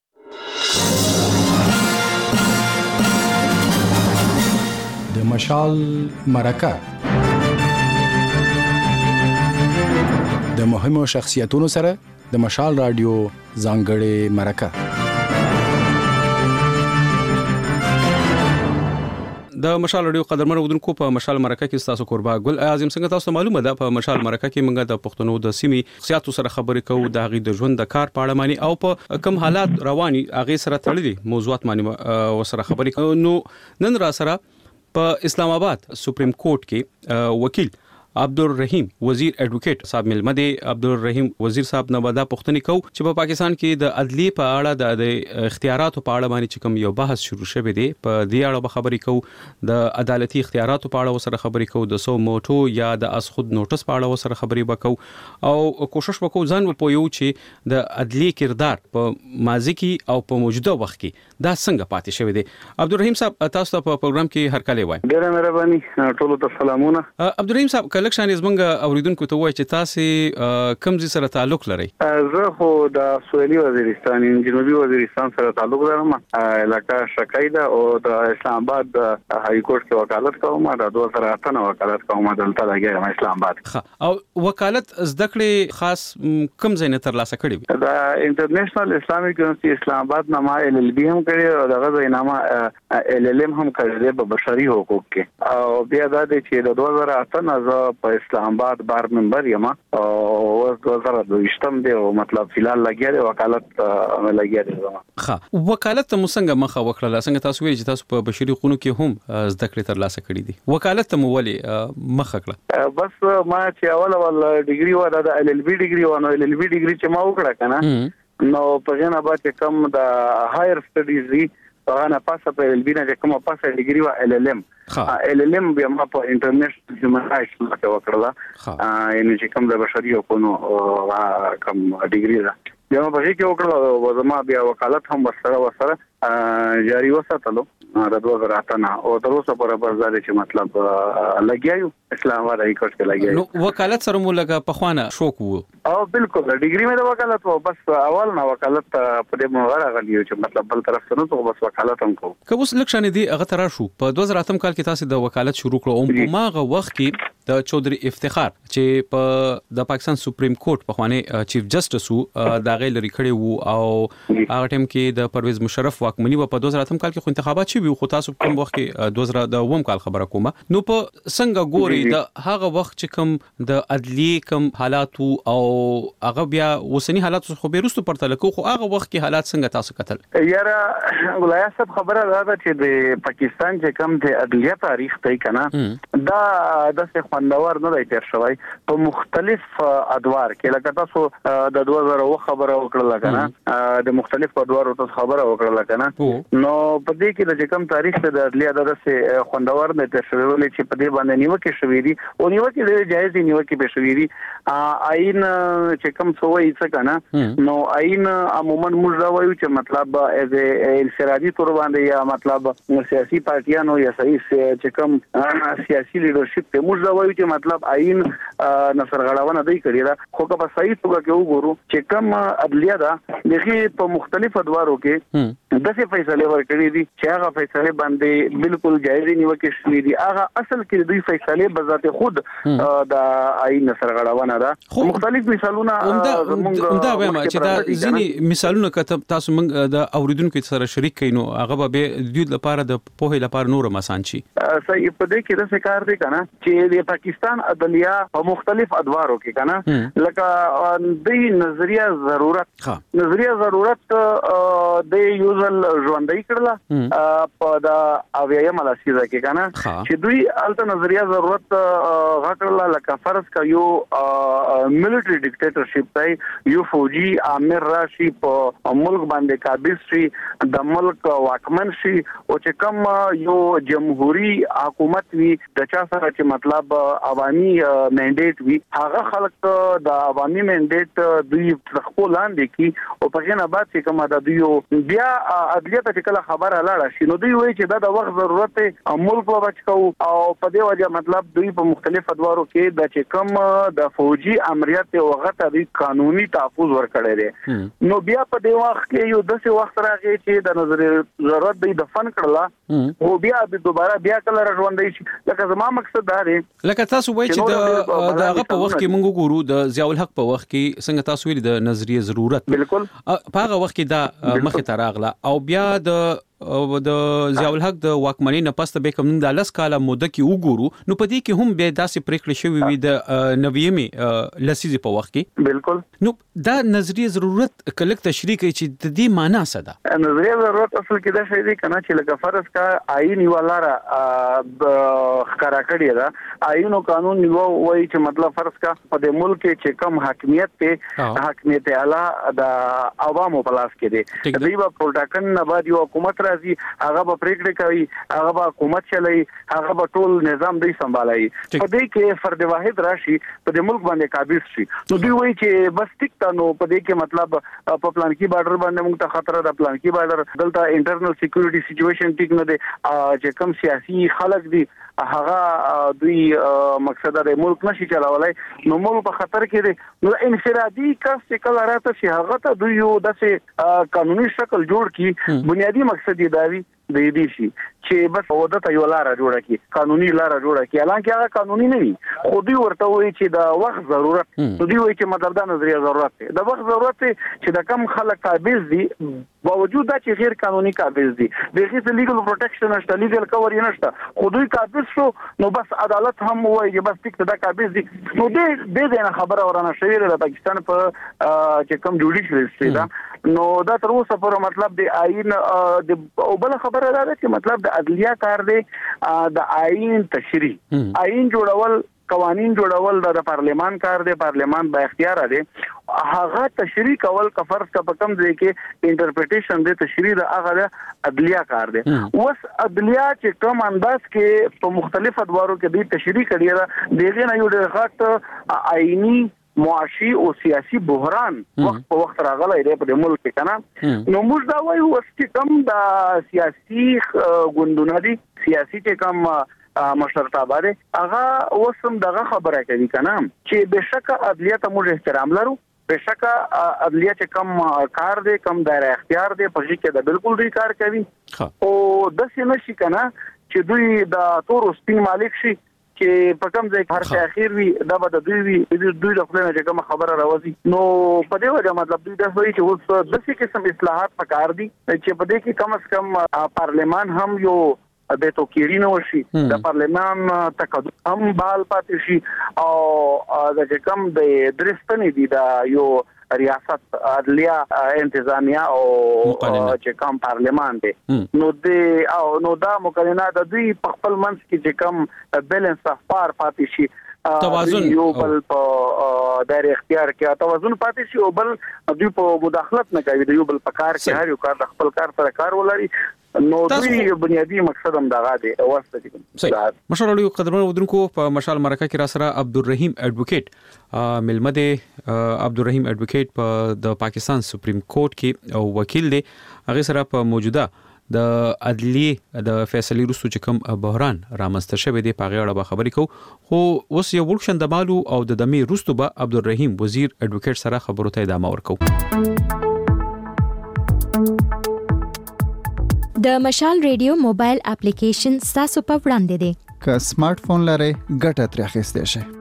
د مشال مرکه د مهمو شخصیتونو سره د مشال رادیو ځانګړې مرکه. د مشال رادیو قدرمن ودونکو په مشال مرکه کې تاسو قربا ګل اعظم څنګه تاسو معلومه ده په مشال مرکه کې موږ د پښتنو د سیمې سیاسي سره خبرې کوو د هغې د ژوند د کار په اړه مانی او په کوم حالات رواني هغه سره تړلي موضوعات مانی وسره خبرې کوو. نو نن را سره په اسلام آباد سپریم کورټ کې وکیل عبدالرحیم وزیر ایڈوکیټ صاحب ملما دی. عبدالرحیم وزیر صاحب نه ودا پښتني کو چې په پاکستان کې د عدلی په اړه د اختیاراتو په اړه باندې کوم یو بحث شروع شوی دی په دې اړه خبرې کو د عدالتي اختیاراتو په اړه سره خبرې کو د سو موټو یا د اس خود نوټس په اړه سره خبرې وکاو او کوشش وکاو ځان په یو چې د عدلی کردار په ماضی کې او په موجوده وخت کې دا څنګه پاتې شوی دی. عبدالرحیم صاحب تاسو ته په پروګرام کې هر کله وای. ډیره مهرباني ټولو ته سلامونه. عبدالرحیم صاحب کله شان زمونږ اوریدونکو ته وایي چې تاسو کوم ځای سره تعلق لرئ؟ زه خو د سویلي وزیرستان جنوبي وزیرستان سره تعلق لرم. علاقه شکایده او د اسلام آباد های کورټ کې وکالت کوم. د 2008 وکالت کوم دلته لګیم اسلام آباد. او وکالت زده کړې خاص کوم ځای نه تر لاسه کړی؟ د انټرنیشنل اسلامیک یونیورسيټي اسلام آباد نامه LLB هم کړی او دغه ځای نامه LLM هم کړی دی په بشري حقوق کې. او بیا دا چې د 2008 زه په اسلام آباد بار ممبر یم او 2022 دی او مطلب فلحال لګیا دی وکالت لګیا دی. ښه وکالت ته څنګه مخه وکړه؟ څنګه تاسو ویل چې تاسو په بشري حقوقو کې هم زده کړې تر لاسه کړې دي وکالت ته مو ولې مخه کړه؟ بس ما چې اول ډیګري و د LLB ډیګري و نو LLB ډیګري چې ما وکړه کنه نو په غنا بعد کوم د هایر سټډیز دی هغه نه پاسه په LLB نه کومه پاسه ډیګري و LLM بیا ما په انټرنیشنل هیومن رائټس کې وکړه یعنی چې کوم د بشري حقوقو کوم ډیګري ده بیا ما په کې وکړه او زما بیا وکالت هم وسره جاری وساتلو د 2008 او تر اوسه پر برزاده چې مطلب لګیایو اسلام آباد های کورټ کې لګیایو. نو وکالت سره مو لګه په خوانه شوق وو؟ او بالکل ډیګري مې د وکالت وو بس اول نه وکالت په دې مو راغلی چې مطلب بل طرف ته نو بس وکالت هم کو. که اوس لکشن دي هغه تر شو په 2008 کال کې تاسو د وکالت شروع کړو او په ماغه وخت کې د چودري افتخار چې په د پاکستان سپریم کورټ په خوانه چیف جسټس وو دا غیر لري کړي وو او هغه ټیم کې د پرویز مشرف واکمنی په 2008 کال کې خو انتخابات شوي خو تاسو کوم وخت کې 2009 کال خبره کومه نو په څنګه ګوري د هغه وخت چې کوم د عدلی کوم حالات او هغه بیا وسنی حالات خو بیرستو پرته لکه خو هغه وخت کې حالات څنګه تاسو کتل یاره ولایت صاحب خبره ده چې د پاکستان چې کوم د عدلیه تاریخ ته کنه دا د څه خوندور نه دی تیر شوی په مختلف ادوار کې لکه تاسو د 2000 خبره وکړه کنه د مختلف ادوارو ته خبره وکړه کنه نو په دې کې د کوم تاریخ ته د عدلیه د څه خوندور نه تیر شوی ولې چې په دې باندې نیوکه شوې دي او نیوکه د جایز نیوکه به شوې دي آئین چې کوم سوې څه کنه نو آئین عموما موږ دا وایو چې مطلب از انفرادي تور باندې یا مطلب سیاسي پارټیانو یا صحیح چې کوم سیاسي لیډرشپ ته موږ دا وایو چې مطلب آئین نسرغړاونه دی کړی دا خو که په صحیح توګه کې وګورو چې کوم عدلیه ده دغه په مختلف ادوارو کې دغه فیصله ورکړي دي چې هغه فیصله باندې بالکل جایز نیوکه شوې دي هغه اصل کې دوی فیصله بذات خود د آئین سرغړاونه ده مختلف مثالونه دا وایم چې دا ځینی مثالونه کته تاسو موږ د اوریدونکو سره شریک کینو هغه به د لپاره د پوهې لپاره نور مسان شي صحیح په دې کې د څه کار دی کنه چې د پاکستان عدلیه په مختلف ادوارو کې کنه لکه د نظریه ضرورت د یوزل ژوندۍ کړله په د اویایم لاسیزه کې کنه چې دوی الته نظریه ضرورت غکړه لکه فرض کا یو ملټری ډیکټیټرشپ دی یو فوجي امیر راشي په ملک باندې قابض شي د ملک واکمن شي او چې کوم یو جمهوریت حکومت وی د چا سره چې مطلب عوامي منډیټ وی هغه خلک د عوامي منډیټ دوی خپل لاندې کی او په غنه بعد چې کومه د دوی بیا عدلیه ته کله خبره لاړه شي نو دوی وایي چې د وخت ضرورت ته ملک په بچو او په دې وجه مطلب دوی په مختلف ادوارو کې د چې کوم د فوجي امریت او غته د قانوني تحفظ ورکړي دي نو بیا په دې وخت کې یو داسې وخت راغی چې د نظر ضرورت دی د فن کړلا او بیا د دوباره بیا کله راځوندې شي لکه زما مقصد دا دی لکه تاسو وایي چې د هغه په وخت کې موږ ګورو د ضیاء الحق په وخت کې څنګه تاسو ویل د نظریه ضرورت بالکل په هغه وخت کې دا مخه تراغله او بیا د ضیاء الحق د واکمنۍ نه پسته به کوم د لاس کاله موده کې وګورو نو په دې کې هم به داسې پریکړه شوې وي د نویمه لسیزه په وخت کې بالکل نو دا نظریه ضرورت کلک تشریح کوي چې د دې معنی څه ده نظریه ضرورت اصل کې دا شی دی کنه چې لکه فرض کا آئین ولاره ښکارا کړی دا آئین او قانون یو وایي چې مطلب فرض کا په دې ملک کې چې کم حاکمیت ته حاکمیت اعلی د عوامو په لاس کې دی دوی په پروتاکن نه بعد یو حکومت راځي هغه به پریکړه کوي هغه به حکومت چلای هغه به ټول نظام دی سمبالای په دې کې فرد واحد راشي په دې ملک باندې قابض شي نو دوی وایي چې بس ټیک تا نو په دې کې مطلب په پلان کې بارډر باندې موږ ته خطر ده پلان کې بارډر دلته انټرنل سکیورټي سچويشن ټیک نه دی چې کوم سیاسي خلک دي هغه دوی مقصد د ملک نشي چلاولای نو ملک په خطر کې دی نو انفرادي کس چې کله راته شي هغه ته دوی یو داسې قانوني شکل جوړ کی بنیادی مقصد دی داوی د دې شي چې بس ودته یو لار جوړه کی قانوني لار جوړه کی حالانکه هغه قانوني نه وي خو دوی ورته وایي چې د وخت ضرورت دوی وایي چې مطلب دا نظریه ضرورت دی د وخت ضرورت چې د کم خلک قابض دي باوجود دا چې غیر قانوني قابض دي دغه څه لیګل پروټیکشن نشته لیګل کور یې نشته خو دوی قابض شو نو بس عدالت هم وایي چې بس ټیک دا قابض دي نو دې نه خبره ورانه شوې د پاکستان په چې کم جوډیشل سیستم نو دا تر اوسه پر مطلب د آئین د بل خبره ده چې مطلب د عدلیه کار دی د آئین تشریح آئین جوړول قوانین جوړول د پارلیمان کار دی پارلیمان با اختیار دی هغه تشریح کول کفر کا پکم دی کې انټرپریټیشن دی تشریح د هغه عدلیه کار دی اوس عدلیه چې کوم انداز کې په مختلف ادوارو کې دی تشریح کړي دا دغه نه یو ډېر غټ آئینی معاشي او سیاسي بحران وخت په وخت راغلی دی په ملک کې کنه نو موږ دا وایو چې کوم د سیاسي ګوندونه دي سیاسي چې کوم مشرتابه دي هغه وسم دغه خبره کوي کنه چې بشک عدلیه ته موږ احترام لرو بشک عدلیه چې کم کار دی کم دایره اختیار دی په کې دا بالکل دوی کار کوي او د څه نشي کنه چې دوی د تور سپین مالک شي چې په کوم ځای هر څه اخیر وي دا به د دوی د خپل نه کوم خبره راوځي نو په دې وجه مطلب دوی د وایي چې اوس د څه قسم اصلاحات پکار دي چې په دې کې کم از کم پارلمان هم یو د توکیرینو شي د پارلمان تقدم هم بال پاتې شي او د کوم د درستنې دي دا یو ریاست عدلیه انتظامیه او چې کوم پارلمان دی نو دا مقننه د دوی په خپل منځ کې چې کوم بیلنس اف پار پاتې شي توازن یو بل په دایره اختیار کې توازن پاتې شي او بل دوی په مداخلت نه کوي د یو بل په کار کې هر یو کار د خپل کار سره کار ولري نو دوی بنیادی مقصد هم دغه دی واسطه دي مشال علي قدرمن ودونکو په مشال مرکه کې را سره عبدالرحیم اډوکیټ ملمد عبدالرحیم اډوکیټ په د پاکستان سپریم کورټ کې او وکیل دی هغه سره په موجوده د عدلیه د فیصله وروسته چې کوم بحران رامنځته شوی دی په غاړه به خبرې کو خو اوس یو ورکشن د مالو او د دمي وروسته به عبدالرحیم وزیر اډوکیټ سره خبرو ته ادامه ورکو د مشال ریډیو موبایل اپلیکیشن تاسو په وړاندې دی که سمارټ فون لرئ ګټه ترې اخیستی شئ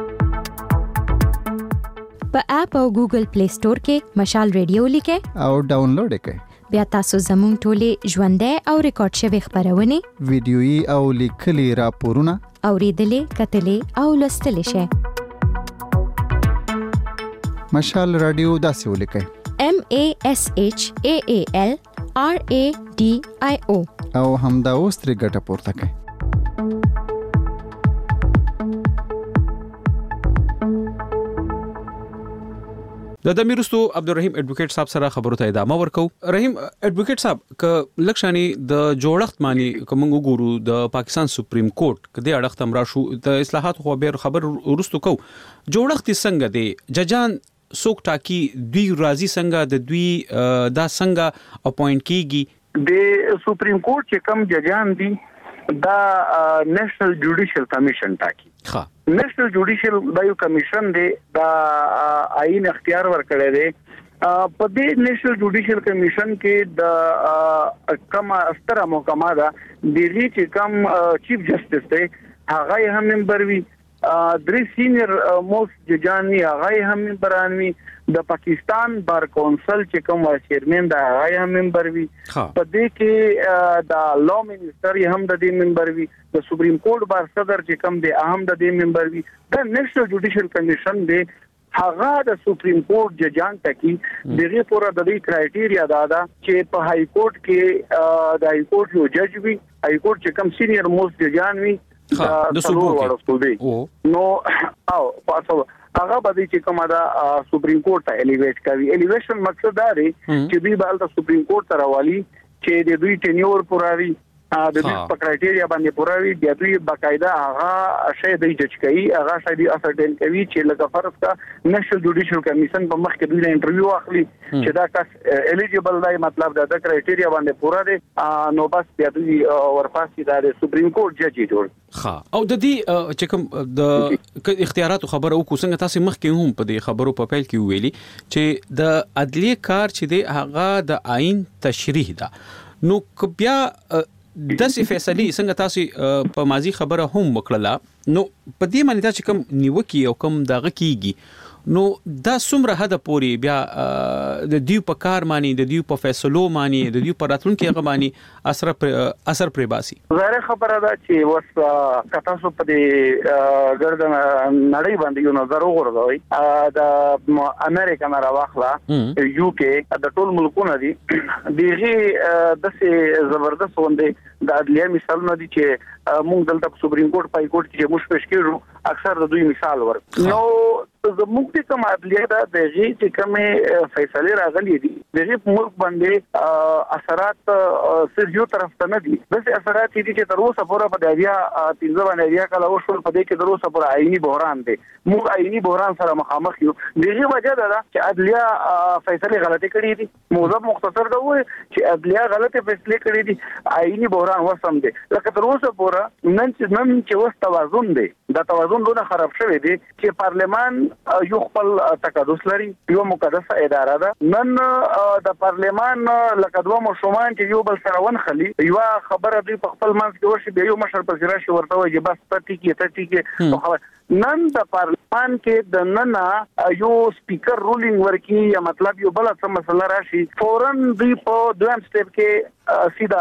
په اپ او ګوګل پلی سٹور کې مشال ریډیو لیکئ او ډاونلوډ کړئ بیا تاسو زموږ ټولې ژوندۍ او ریکارډ شوی خبرونه ویډیويي او لیکلي راپورونه اوریدلې کتلې او لوستلې شئ مشال رادیو داسې ولیکئ MASHAAL RADIO او همدا اوس ترې ګټه پورته کړئ د دمیرستو عبدالرحیم اډوکیټ صاحب سره خبرو ته ادامه ورکو رحیم اډوکیټ صاحب ک لکشانی د جوړښت معنی کوم وګورو د پاکستان سپریم کورټ کدي اړخ تم را شو د اصلاحات خو به خبر ورستو کو جوړښت څنګه دی ججان سوک ټاکی دوی راضی څنګه د دوی دا څنګه اپوینټ کیږي د سپریم کورټ چې کوم ججان دي دا نېشنل جوډیشل کمیشن ټاکی نېشنل جوډیشل دا یو کمیشن دی دا آئین اختیار ورکړی دی په دې نېشنل جوډیشل کمیشن کې د کومه ستره محکمه ده دلی چې کوم چیف جسټس دی هغه هم ممبر وي درې سینیئر موست ججانی هغه هم ممبرانوي د پاکستان بار کونسل چې کوم چیرمن دا هغه هم ممبر وي په دې کې د لا منسٹر هم د دې ممبر وي د سپریم کورټ بار صدر چې کوم دی اهم د دې ممبر وي د نېشنل جوډیشل کمیشن دی هغه د سپریم کورټ ججان تکي دغه پورا د دې کرایټیریا دا چې په های کورټ کې د های کورټ یو جج وي های کورټ چې کوم سینیئر موست ججان وي د سپریم نو او تاسو هغه باندې چې کومه دا سپریم کورټ ته الیویټ کوي الیویشن مقصد دا دی چې دوی به د سپریم کورټ ته راوالي چې د دوی ټینیور پوراوي د دې په کرایټیریا باندې پوراوي د دوی باقاعده هغه شی دی جج کوي هغه شی دی اسرټین کوي چې لکه فرض کا نېشنل جوډیشل کمیشن په مخ کې دوی انټرویو اخلي چې دا کس الیجیبل دی مطلب دا د کرایټیریا باندې پورا دی نو بس بیا دوی ورپاسې د سپریم کورټ جج جوړ او د دې چې کوم د اختیاراتو خبره او څنګه تاسو مخ کې هم په دې خبرو په پیل کې ویلي چې د عدلیه کار چې دی هغه د آئین تشریح ده نو بیا داسې فیصله څنګه تاسو په ماضي خبره هم وکړه نو په دې معنی دا چې کوم نیوکی او کوم دغه کیږي نو دا څومره حد پورې بیا د دیو په کار معنی د دیو په فیصلو معنی د دیو په راتلونکو هغه معنی اثر پرې باسي زره خبره ده چې وس کتا سو په دې ګرد نړۍ باندې یو نظر وګورئ د امریکا نه راوخلا یو کې د ټول ملکونو دي دغه د زبردست وندې د عدلیه مثالونه دي چې موږ دلته سپریم کورټ پای کورټ کې موږ پېښ کړو اکثر د دوی مثال ورک نو زموږ د کوم عدلیه دا دغه چې کومه فیصله راغلي دي دغه ملک باندې اثرات صرف یو طرف ته نه دي بس اثرات دي چې تر اوسه پورې په دغه 15 باندې کله وشول په دې کې تر اوسه پورې آئینی بحران دی موږ آئینی بحران سره مخامخ یو دغه وجه ده چې عدلیه فیصله غلطي کړې دي موضوع مختصر دا وایي چې عدلیه غلطه فیصله کړې دي آئینی بحران وسم دي لکه تر اوسه پورې نن چې وس توازن دی دا توازن دونه خراب شوی دی چې پارلمان یو خپل تقدس لري یو مقدسه اداره ده نن د پارلمان لکه دوه مشرومان چې یو بل سره ونخلي یو خبره دوی په خپل منځ کې وشي بیا یو مشر په راشي ورته وایي بس ته ټیکي نن د پارلمان کې د نن یو سپیکر رولینګ ورکی یا مطلب یو بل څه مسله راشي فورن دوی په دویم سټیپ کې سیدا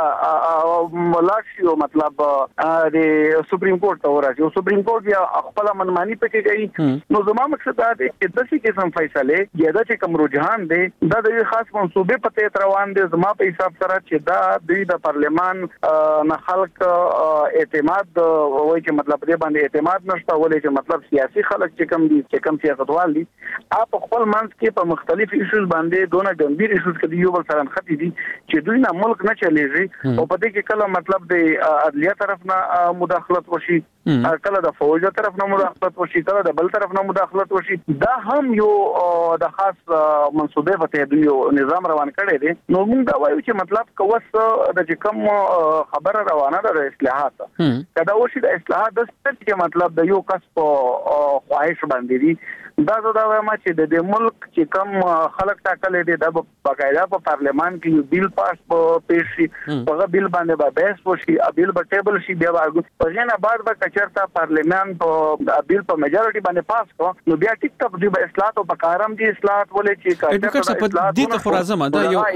ملاشي مطلب د سپریم کورټ ته ورسي او سپریم کورټ یا خپل منمانی پکې کوي نو زما مقصد دا دی چې د څه قسم فیصله یا د کوم رجحان دی دا د خاص منصوبې په تحت روان دي زما په حساب سره چې دا د پارلمان نه خلک اعتماد وایي چې مطلب دې باندې اعتماد نشته ولې مطلب سیاسي خلک چې کم دي چې کم سیاستوال دي اپ خپل منځ کې په مختلف ایشوز باندې دونه ګمبیر ایشوز کې یو بل سره ختی دي چې دوی نه ملک نه چلیږي او په دې کې کله مطلب د عدلیه طرف نه مداخلت وشي کله د فوج طرف نه مداخلت وشي کله د بل طرف نه مداخلت وشي دا هم یو د خاص منصوبې په تحت یو نظام روان کړی دی نو موږ دا وایو چې مطلب کوس د کوم خبره روانه ده د اصلاحات کدا وشي د اصلاحات د څه مطلب د یو کس خواهش باندې دي دا وایم چې د ملک چې کم خلک ټاکلې دي د باقاعده په پارلمان کې یو بیل پاس پیش شي هغه بیل باندې به بحث وشي بیل به ټیبل شي بیا په غینه بعد به کچرتا پارلمان په بیل په میجارټي باندې پاس کو نو بیا ټیک ټاک دی به اصلاحات او پکارم دي اصلاحات ولې چې کچرتا په دې ته خرازمه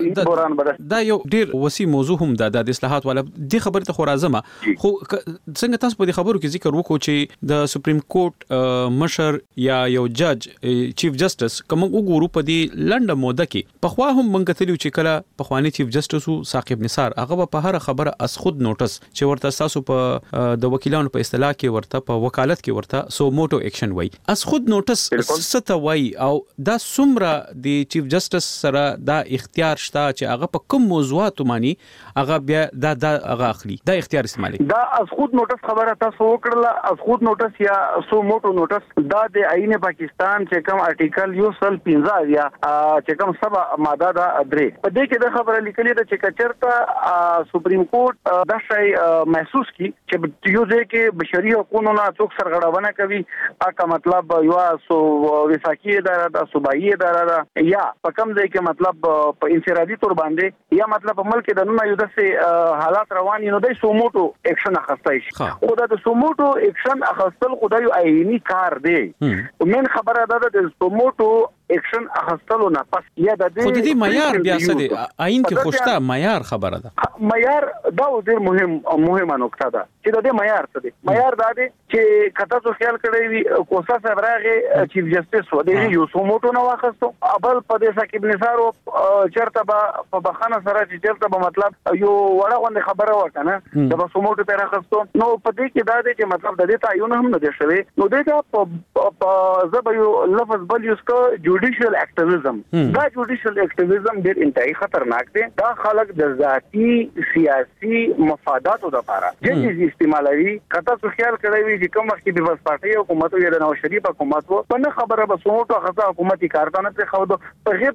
دا یو ډیر وسیع موضوع هم د اصلاحات ولا دې خبره ته خرازمه خو څنګه تاسو په دې خبرو کې ذکر وکړو چې د سپریم کورټ مشر یا یو چیف جسټس کوم وګورو په دې لنډه موده کې په خوا هم مونږ ته چې کله په خواني چیف جسټس ثاقب نثار هغه په هر خبره اس خود نوټس چې ورته تاسو په د وکیلانو په اصطلاح کې ورته په وکالت کې ورته سو موټو اکشن وای اس خود نوټس ست وای او دا سمره د چیف جسټس سره دا اختیار شته چې هغه په کوم موضوعات باندې هغه بیا دا هغه اخلي دا اختیار استعمالي دا اس خود نوټس خبره تاسو وکړه اس خود نوټس یا سو موټو نوټس دا د آئین پاکستان چې کوم آرټیکل یو سل 15 یا چې کوم سبا ماده دا درې په دې کې د خبره لیکلې ده چې کچرته سپریم کورټ دا شی محسوس کی چې یو ځای کې بشري حقوقو نه څوک سرغړونه کوي اګه مطلب یو سو وفاقي اداره دا صوبایي اداره دا یا په کوم ځای کې مطلب په انفرادي تور باندې یا مطلب ملک د نن یو داسې حالات روان نو د سوموټو اکشن اخستای شي خو دا د سوموټو اکشن اخستل خدای عیني کار دی من خبره ده د سوموټو اکشن اخستلو نه پس یا د دې معیار بیا څه دی آئین کې خوشته معیار خبره ده معیار دا ډېر مهمه نقطه ده چې د دې معیار څه دی معیار دا دی چې کته څو خیال کړی وي کوسا صاحب راغی چیف جسټس و دې یو سوموټو نه واخستو ابل په دې ثاقب نثار چرته په بخانه سره چې چرته به مطلب یو وړه غونډه خبره وکنه د سوموټو پر اخستو نو په دې کې دا دی چې مطلب د دې تعین هم نه دی شوی نو دې په زبیو لفظ بل یوس کو جوډیشل اکټیویزم دا جوډیشل اکټیویزم ډېر انتهایی خطرناک دی دا خلک د ذاتی سیاسي مفاداتو لپاره جدي استعمالوي کته څو خیال کړی وي چې کوم وخت کې د پارټي حکومت یا د نواز شریف حکومت په نه خبره به سوټو خاصه حکومتي کارتانه ته خو د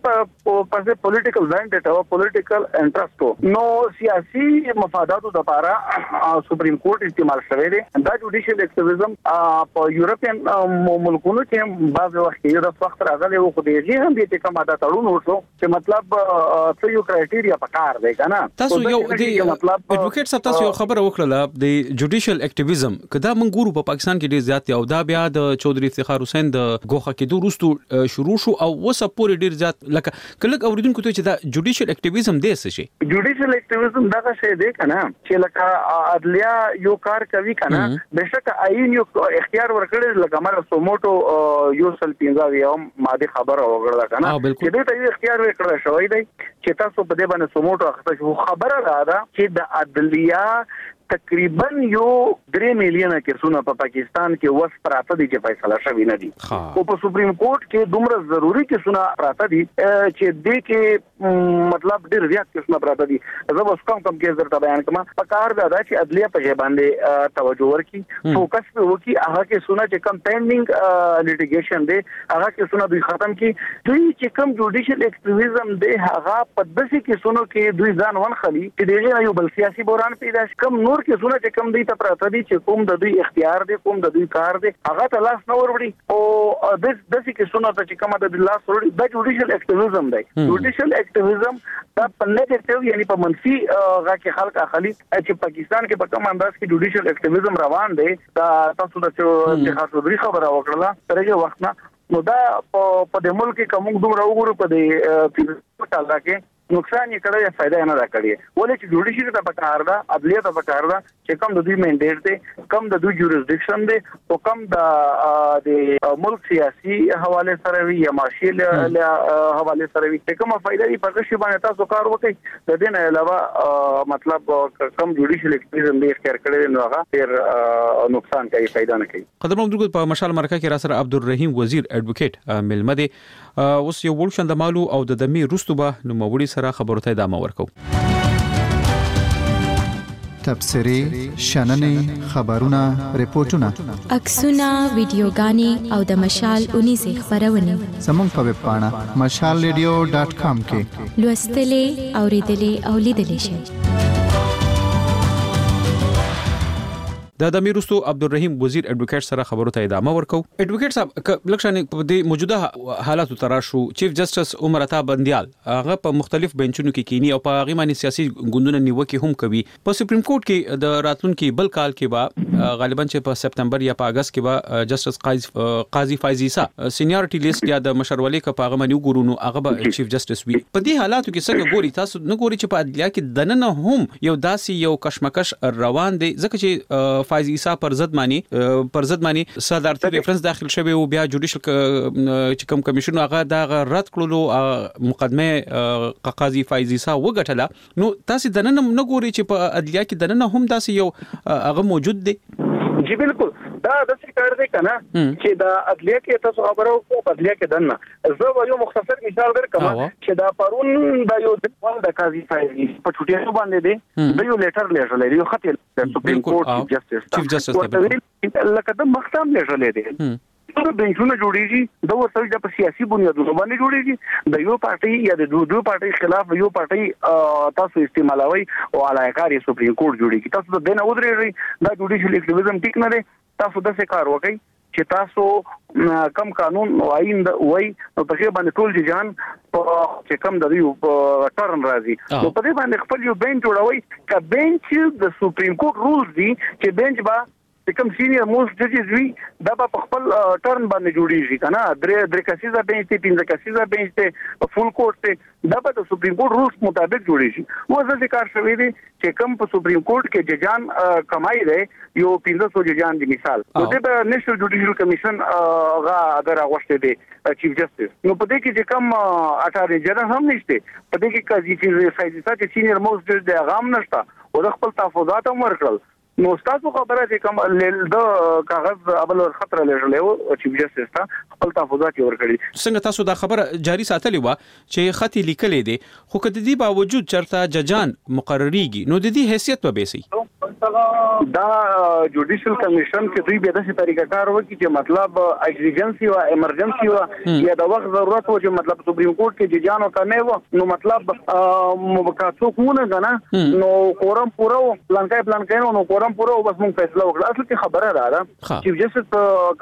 په پولیټیکل ځاین ته پولیټیکل انټرست نو سیاسي مفاداتو لپاره سپریم کورټ استعمال شوی دی دا جوډیشل اکټیویزم په یورپین ملکونو کې بعض وخت یو د وخت راغلی او خو دې هم دې کومه دا تړون وشو چې مطلب څه یو کرایټیریا پکار دی کنه تاسو یو د مطلب اډوکیټ صاحب تاسو یو خبره وکړه د جوډیشل اکټیویزم کدا موږ ګورو په پاکستان کې ډیر زیات او دا بیا د چودري افتخار حسین د ګوخه کې دوه شروع شو او وسه پورې ډیر زیات لکه کله اوریدونکو ته چې دا جوډیشل اکټیویزم دی څه شي جوډیشل اکټیویزم دا څه دی کنه چې لکه عدلیه یو کار کوي کنه بهشکه آئین یو اختیار ورکړي لکه مر سوموټو یو سل 15 یو ماده خبره وګړه کنه چې دې ته اختیار ورکړل شوی دی چې تاسو په دې باندې سوموټو اخته خبره راځه چې د عدلیه تقریبا یو 3 میلیونه کیسونه په پاکستان کې وس پراته دي چې فیصله شوی نه دي او په سپریم کورټ کې دومره ضروری کیسونه پراته دي چې دې کې مطلب ډیر زیات کیسونه پراته دي زه اوس کوم کې درته بیان کوم په کار دا چې عدلیه په باندې توجه ورکړي فوکس په وکي هغه کې سونه چې کم پینډینګ لیټیګیشن دی هغه کې سونه دوی ختم کړي دوی چې کم جوډیشل اکټیویزم دی هغه په داسې کې سونه کې دوی ځان ونخلي چې دغه یو بل سیاسي بحران پیدا شي کم نور نور کیسونه چې کوم دی ته پراته دي چې کوم د دوی اختیار دی کوم د دوی کار دی هغه ته لاس نه وروړي او د دې کیسونه ته چې کومه د لاس وروړي د جوډیشل اکټیویزم دی. جوډیشل اکټیویزم دا په نیگیټیو یعنی په منفي غا کې خلک اخلي چې پاکستان کې په کوم انداز کې جوډیشل اکټیویزم روان دی. دا تاسو د اتحاد خبره وکړه ترغه وخت نه نو دا په د ملک کې کوم دومره وګورو په دې په کې نقصان یې کړی یا فائدہ نه را کړی ولې چې جوډیشل ته پکار ده عدلیه ته پکار ده چې کوم د دوی منډیټ دی کوم د دوی جوریسډکشن دی او کوم د ملک سیاسي حواله سره وي یا معاشي حواله سره وي کومه فائدہ یې پکې شي باندې تاسو کار وکړي. د دې نه علاوه مطلب کوم جوډیشل اکټیویزم دی اختیار کړی نو هغه ډیر نقصان کوي فائدہ نه کوي. قدرمن درود په مشال مرکه کې را سره عبدالرحیم وزیر ایڈوکیټ ملمه دی اوس یو ول شندمالو او د دمی رستوبه نو موړي سره خبرو ته ادامه ورکو. تبصری شننې خبرونه ریپورتونه عکسونه ویډیوګانې او د مشال 19 خبرونه زموږ په ویب پاڼه mashalradio.com کې لوستلې اوریدلې او لیدلې شئ. د امیرستو عبدالرحیم وزیر ایڈوکیټ سره خبرو ته ادامه ورکو. ایڈوکیټ صاحب لکشانه په دې موجوده حالاتو تراشو چیف جسټس عمر عطا بندیال هغه په مختلف بنچونو کې کینی او په هغه باندې سیاسي ګوندونه نیوکه هم کوي. په سپریم کورټ کې د راتلونکي بل کال کې با غالبا چې په سپتمبر یا په اگست کې با جسټس قاضي فایز عیسی سینیورټي لیست یا د مشرولۍ کې په هغه باندې وګورو هغه به چیف جسټس وي. په دې حالاتو کې څنګه ګوري تاسو نه ګوري چې په عدلیه کې دننه هم یو داسي یو کشمکش روان دی ځکه چې فایز عیسی پر ضد معنی صدارتي ریفرنس داخل شوی او بیا جوډیشل چې کوم کمیشن هغه دا رد کړلو مقدمه قاضي فایز عیسی وګټله. نو تاسو دننه نه ګوري چې په عدلیه کې دننه هم داسي یو هغه موجود دی؟ جی بالکل دا د څه کار دی کنه چې دا عدلیه کې تاسو خبرو کو په عدلیه کې دنه زه یو مختصر مثال درکم چې دا پرون دا یو د قاضي فایز په چټیانو باندې دی د یو لیټر لیږل یو خط سپریم کورټ چیف جسټس لکه د مختم لیږل دی د بنچونو جوړیږي د ورسره د سیاسي بنیادونو باندې جوړیږي د یو پارټي یا د دوه پارټي خلاف یو پارټي تاسو استعمالوي او علاقاري سپریم کورټ جوړیږي تاسو د دینه ودرېږي دا جوډیشل اکټیویزم ټیک نه دی. تاسو د څه کار وکړئ چې تاسو کم قانون او آئین وای نو په دې باندې ټول جان چې کم د یو ټرن راځي نو په دې باندې خپل یو بنچ جوړوي ک بنچ د سپریم کورټ رولز دي چې بنچ با کوم سینیئر موست ججز وی دا په خپل ټرن باندې جوړیږي کنه درې کسیزه بنچ ته 15 کسیزه بنچ ته فول کورټ ته دا په سپریم کورټ رولز مطابق جوړیږي. وځه ذکر شوی دی چې کوم په سپریم کورټ کې ججان کمای دی یو 1500 ججان دی مثال نو د نېشنل جوډیشل کمیشن غا اگر اغوښته دی چیف جسټس نو په دې کې چې کوم اټارنی جنرال هم نشته په دې کې قاضي فایز عیسی سینیئر موست جج دی هغه هم نشته او د خپل تحفظات هم ورکړل. نو تاسو خبره چې کوم د کاغذ ابل خطر لرلو چیف جسټس ته خپل تحفظات ورکړي. څنګه تاسو دا خبره جاری ساتلې و چې خطي لیکلې دي خو کله دې باوجود چرته ججان مقرریږي نو د دې حیثیت به سي دا جوډیشل کمیشن کې دوی به د څه طریقه کار وکړي چې مطلب ایمرجنسي او ایمرجنسي او یا د وخت ضرورت و چې مطلب سپریم کورټ کې ججانو کمه و نو مطلب مبکاتو کونه غنا نو کورم پورو پلان کای نو کورم پورو بس مونږ فیصله وکړه. اصل کې خبره راځه چیف جسټس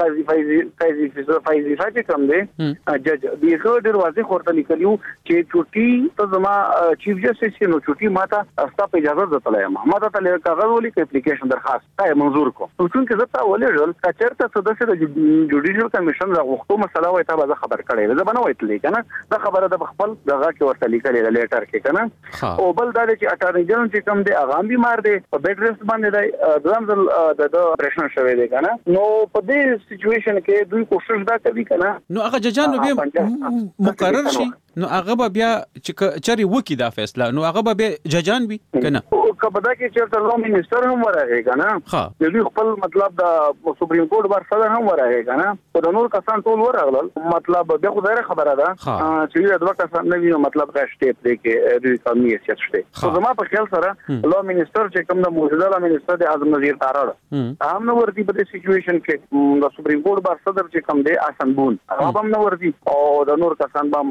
قاضي فایز کوم دی جج دغه دروازه خورته لیکلو چې چوټي ته زما چیف جسټس نو چوټي ماته استا په اجازه درته ما ته کاغذ ولي اپلیکیشن درخواست تا منظور کو چونکه زتا ولېږل کچرته سدسه د جوډیشل کمیشن راغوښتو مسله وای ته به خبر کړي زه بنه وایته کنه دا خبره د خپل دغه کې ورته لیکلې لیټر کې کنه او بل دا چې اټارنی جنرال چې کوم دی هغه بیمار دی په بیډ ریسټ باندې دی ځمزل د اپریشن شوی دی کنه نو په دې سچويشن کې دوی کوشش دا کوي کنه نو هغه ججان به مقرر شي نو هغه بیا چې چری وکی دا فیصله نو هغه به ججان وي کنه کبدا کې چیرته لو منسٹر هم ورغی کنه دوی خپل مطلب د سپریم کورټ بار صدر هم ورغی کنه په نور کسان ټول ورغلل مطلب به خدای خبره ده چې د وخت کسان نه وي مطلب دا شټیپ دی کې دوی قومي حیثیت شته خو زما په خیال سره لو منسٹر چې کوم د موجوده لو منسٹر د اعظم وزیر تاراړ هم نو ورتي په دې سچويشن کې د سپریم کورټ بار صدر چې کوم دی آسان بون هغه هم نو ورتي او د نور کسان هم نو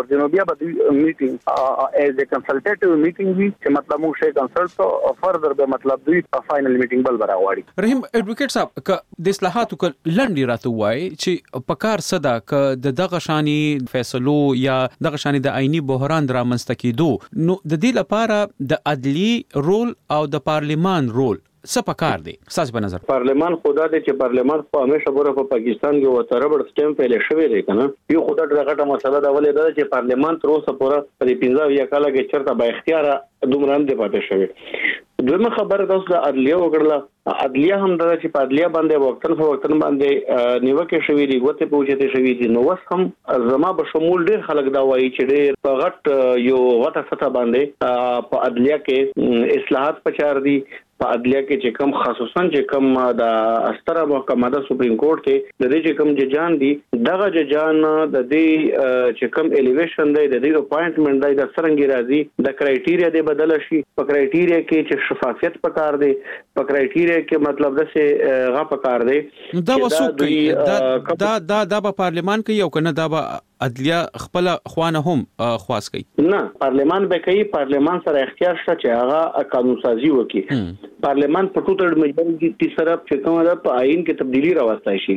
ورته نو بیا به میټینګ از ا کنسلټیټیو میټینګ وی چې مطلب موږ شي کنسلټ او فردر به مطلب دوی فائنل میټینګ بل براوړي. رحیم ایڈوکیټ صاحب ک د اصلاحاتو ک لنډی راته وای چې پکار صدا ک د دغه شانی فیصلو یا دغه شانی د آئینی بحران درامنځته کیدو نو د دې لپاره د عدلی رول او د پارلیمان رول څه پکار دی تاسو په نظر؟ پارلیمان خدا دې چې پارلیمان په همیشه بره په پاکستان کې و تربړ سټیم پیلې شوی دی کنه یو خدای ډېر غټه مسله دا ولې دا چې پارلیمان تر اوسه پورې په 15 یا کال کې چرته با اختیار دومره نه دی پاتې شوی. دویمه خبره تاسو د عدلیه وکړه عدلیه هم دا چې په عدلیه باندې وختن باندې نیوکه شوی دی وته پوښتنه شوی دی نو وس هم زما به شمول ډېر خلک دا وایي چې ډېر په غټ یو غټه سطح باندې په عدلیه کې اصلاحات پچار دي په عدلیه کې چې کوم خصوصا چې کوم د استره محکمه د سپریم کورټ کې د دې چې کوم ججان دي دغه ججان د دې چې کوم الیویشن دی د دې اپاینټمنټ دی د سرنګي راځي د کرایټیریا دی بدل شي په کرایټیریا کې چې شفافیت پکار دی په کرایټیریا کې مطلب د څه غا پکار دی دا وسو دا په پارلیمان کې یو کنه دا به عدلیه خپل خوانه هم خواص کوي نه پارلیمان به کوي پارلیمان سره اختیار شته چې هغه قانون سازي وکړي پارلیمان په ټوټل میجورټي سره چې کومه د آئین کې تبدیلی راوستای شي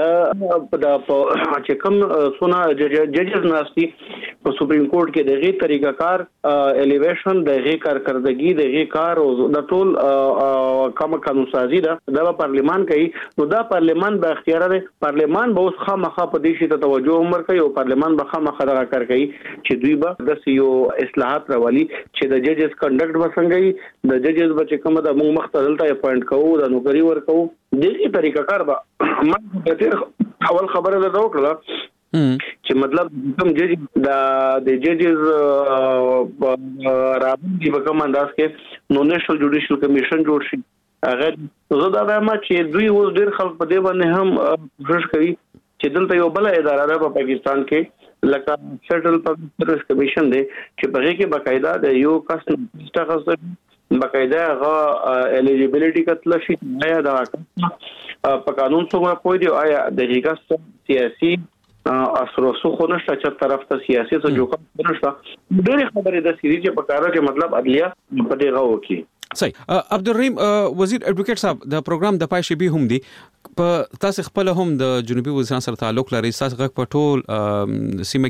د چې کوم سونه ججز ناشتي په سپریم کورټ کې دغه طریقہ کار الیویشن دغه کارکردګي دغه کار او د ټول کوم قانون سازي د پارلیمان کوي نو دا پارلیمان به اختیار لري پارلیمان به اوس خامخا په دې شي ته توجه عمر کوي او پارلیمان به خامخا دا کار کوي چې دوی به د یو اصلاحات راولي چې د ججز کنډکټ وسنګي د ججز به کوم د موږ مختلفه اپاینټ کوو د نوکری ورکو دغه طریقہ کار به ما اول خبره ده وکړه چې مطلب کوم جج د ججز رابطي په کوم انداز کې نو نېشنل جوډیشل کمیشن جوړ شي هغه زه دا وایم چې دوی اوس ډېر خلک په دې باندې هم کوشش کوي چې دلته یو بل اداره ده په پاکستان کې لکه سیټل پبلک سروس کمیشن دی چې په هغه کې باقاعده د یو کس تخصص باقاعده هغه الیجیبিলিټی کتل شي یا دا په قانون څخه پوي دی آیا د هغه سیاسي اثر رسوخ نشته چې طرف ته سیاسي څه جوړ نشته ډېر خبرې د سړي چې په کار کې مطلب عدلیه په دې غو کې صحیح. عبدالرحیم وزیر ایڈوکیټ صاحب د پروګرام د پای شبي هم دي په تاسو خپل هم د جنوبي وزیران سره تعلق لري تاسو غږ په ټول سیمه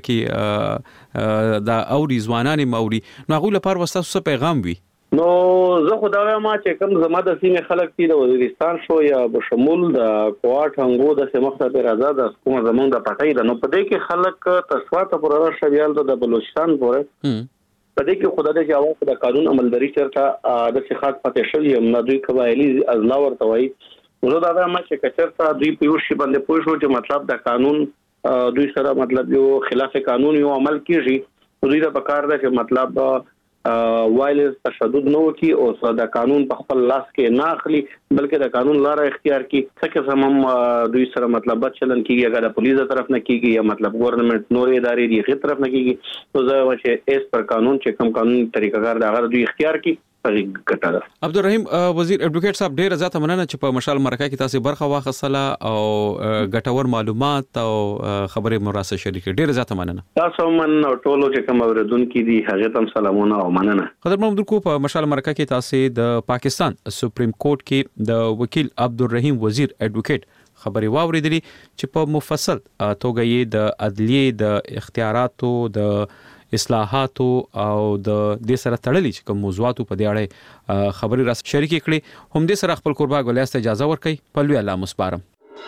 کې د اوري ځوانان موري نو غو لپاره وساسو څه پیغام وي؟ نو زه خدای ما چې کوم زما د سیمې خلک دي د وزیرستان شو یا بشمول د کوټ هنګو د سیمخته پر آزاد کوم زمونږ د پټای د نو په دې کې خلک تسوات پر راشویال د بلوچستان پورې په دې کې خدای دې جواب د قانون عملداري چرته د صحت پاتې شوی هم دوی قبایلی ازلا ورته وای زه دا ما چې کچرته دوی په یو شی باندې پوه شو چې مطلب د قانون دوی سره مطلب یو خلاف قانون یو عمل کیږي دوی د بکار ده چې مطلب وایلنس تشدد نه وکي او د قانون په خپل لاس کې نه اخلي بلکې د قانون لار اختیار کی څکه سمم دوی سره مطلب بد چلن کیږي اگر د پولیس طرف نه کیږي یا مطلب ګورنمنت نور ادارې دی غیر طرف نه کیږي تو زه چې اس پر قانون چې کوم قانون طریقہ کار دا اگر دوی اختیار کی عبدالرحیم وزیر ایڈوکیټ صاحب ډیر زیاته مننه چې په مشال مرکه کې تاسو برخه واخصله او ګټور معلومات او خبرې مراسه شریک ډیر زیاته مننه تاسو من ټولو چې کوم اوریدونکو دي هغه تم سلامونه او مننه قدرمن درکو په مشال مرکه کې تاسو د پاکستان سپریم کورټ کې د وکیل عبدالرحیم وزیر ایڈوکیټ خبري واوریدلې چې په مفصل توګه یې د عدلیه د اختیاراتو د اصلاحاتو او د دې سره تړلې چې کوم موضوعات په دې اړه خبري را شریک کړي هم دې سره خپل قربا غولیاسته اجازه ورکړي په لوی الله مسپارم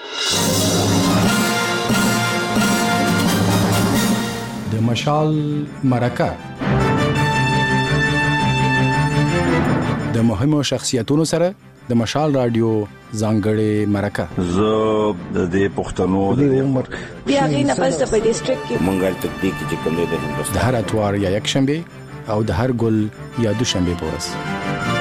د مشال مرکه د مهمو شخصیتونو سره د مشال رادیو ځانګړې مرکه زه د دې پښتنو د عمر بیا غینه پس د په ډیسټریکټ کې مونږه تطبیق چې کوم د هندوستان د هر اتوار یا یک شنبه او د هر ګل یا دوشنبه پورس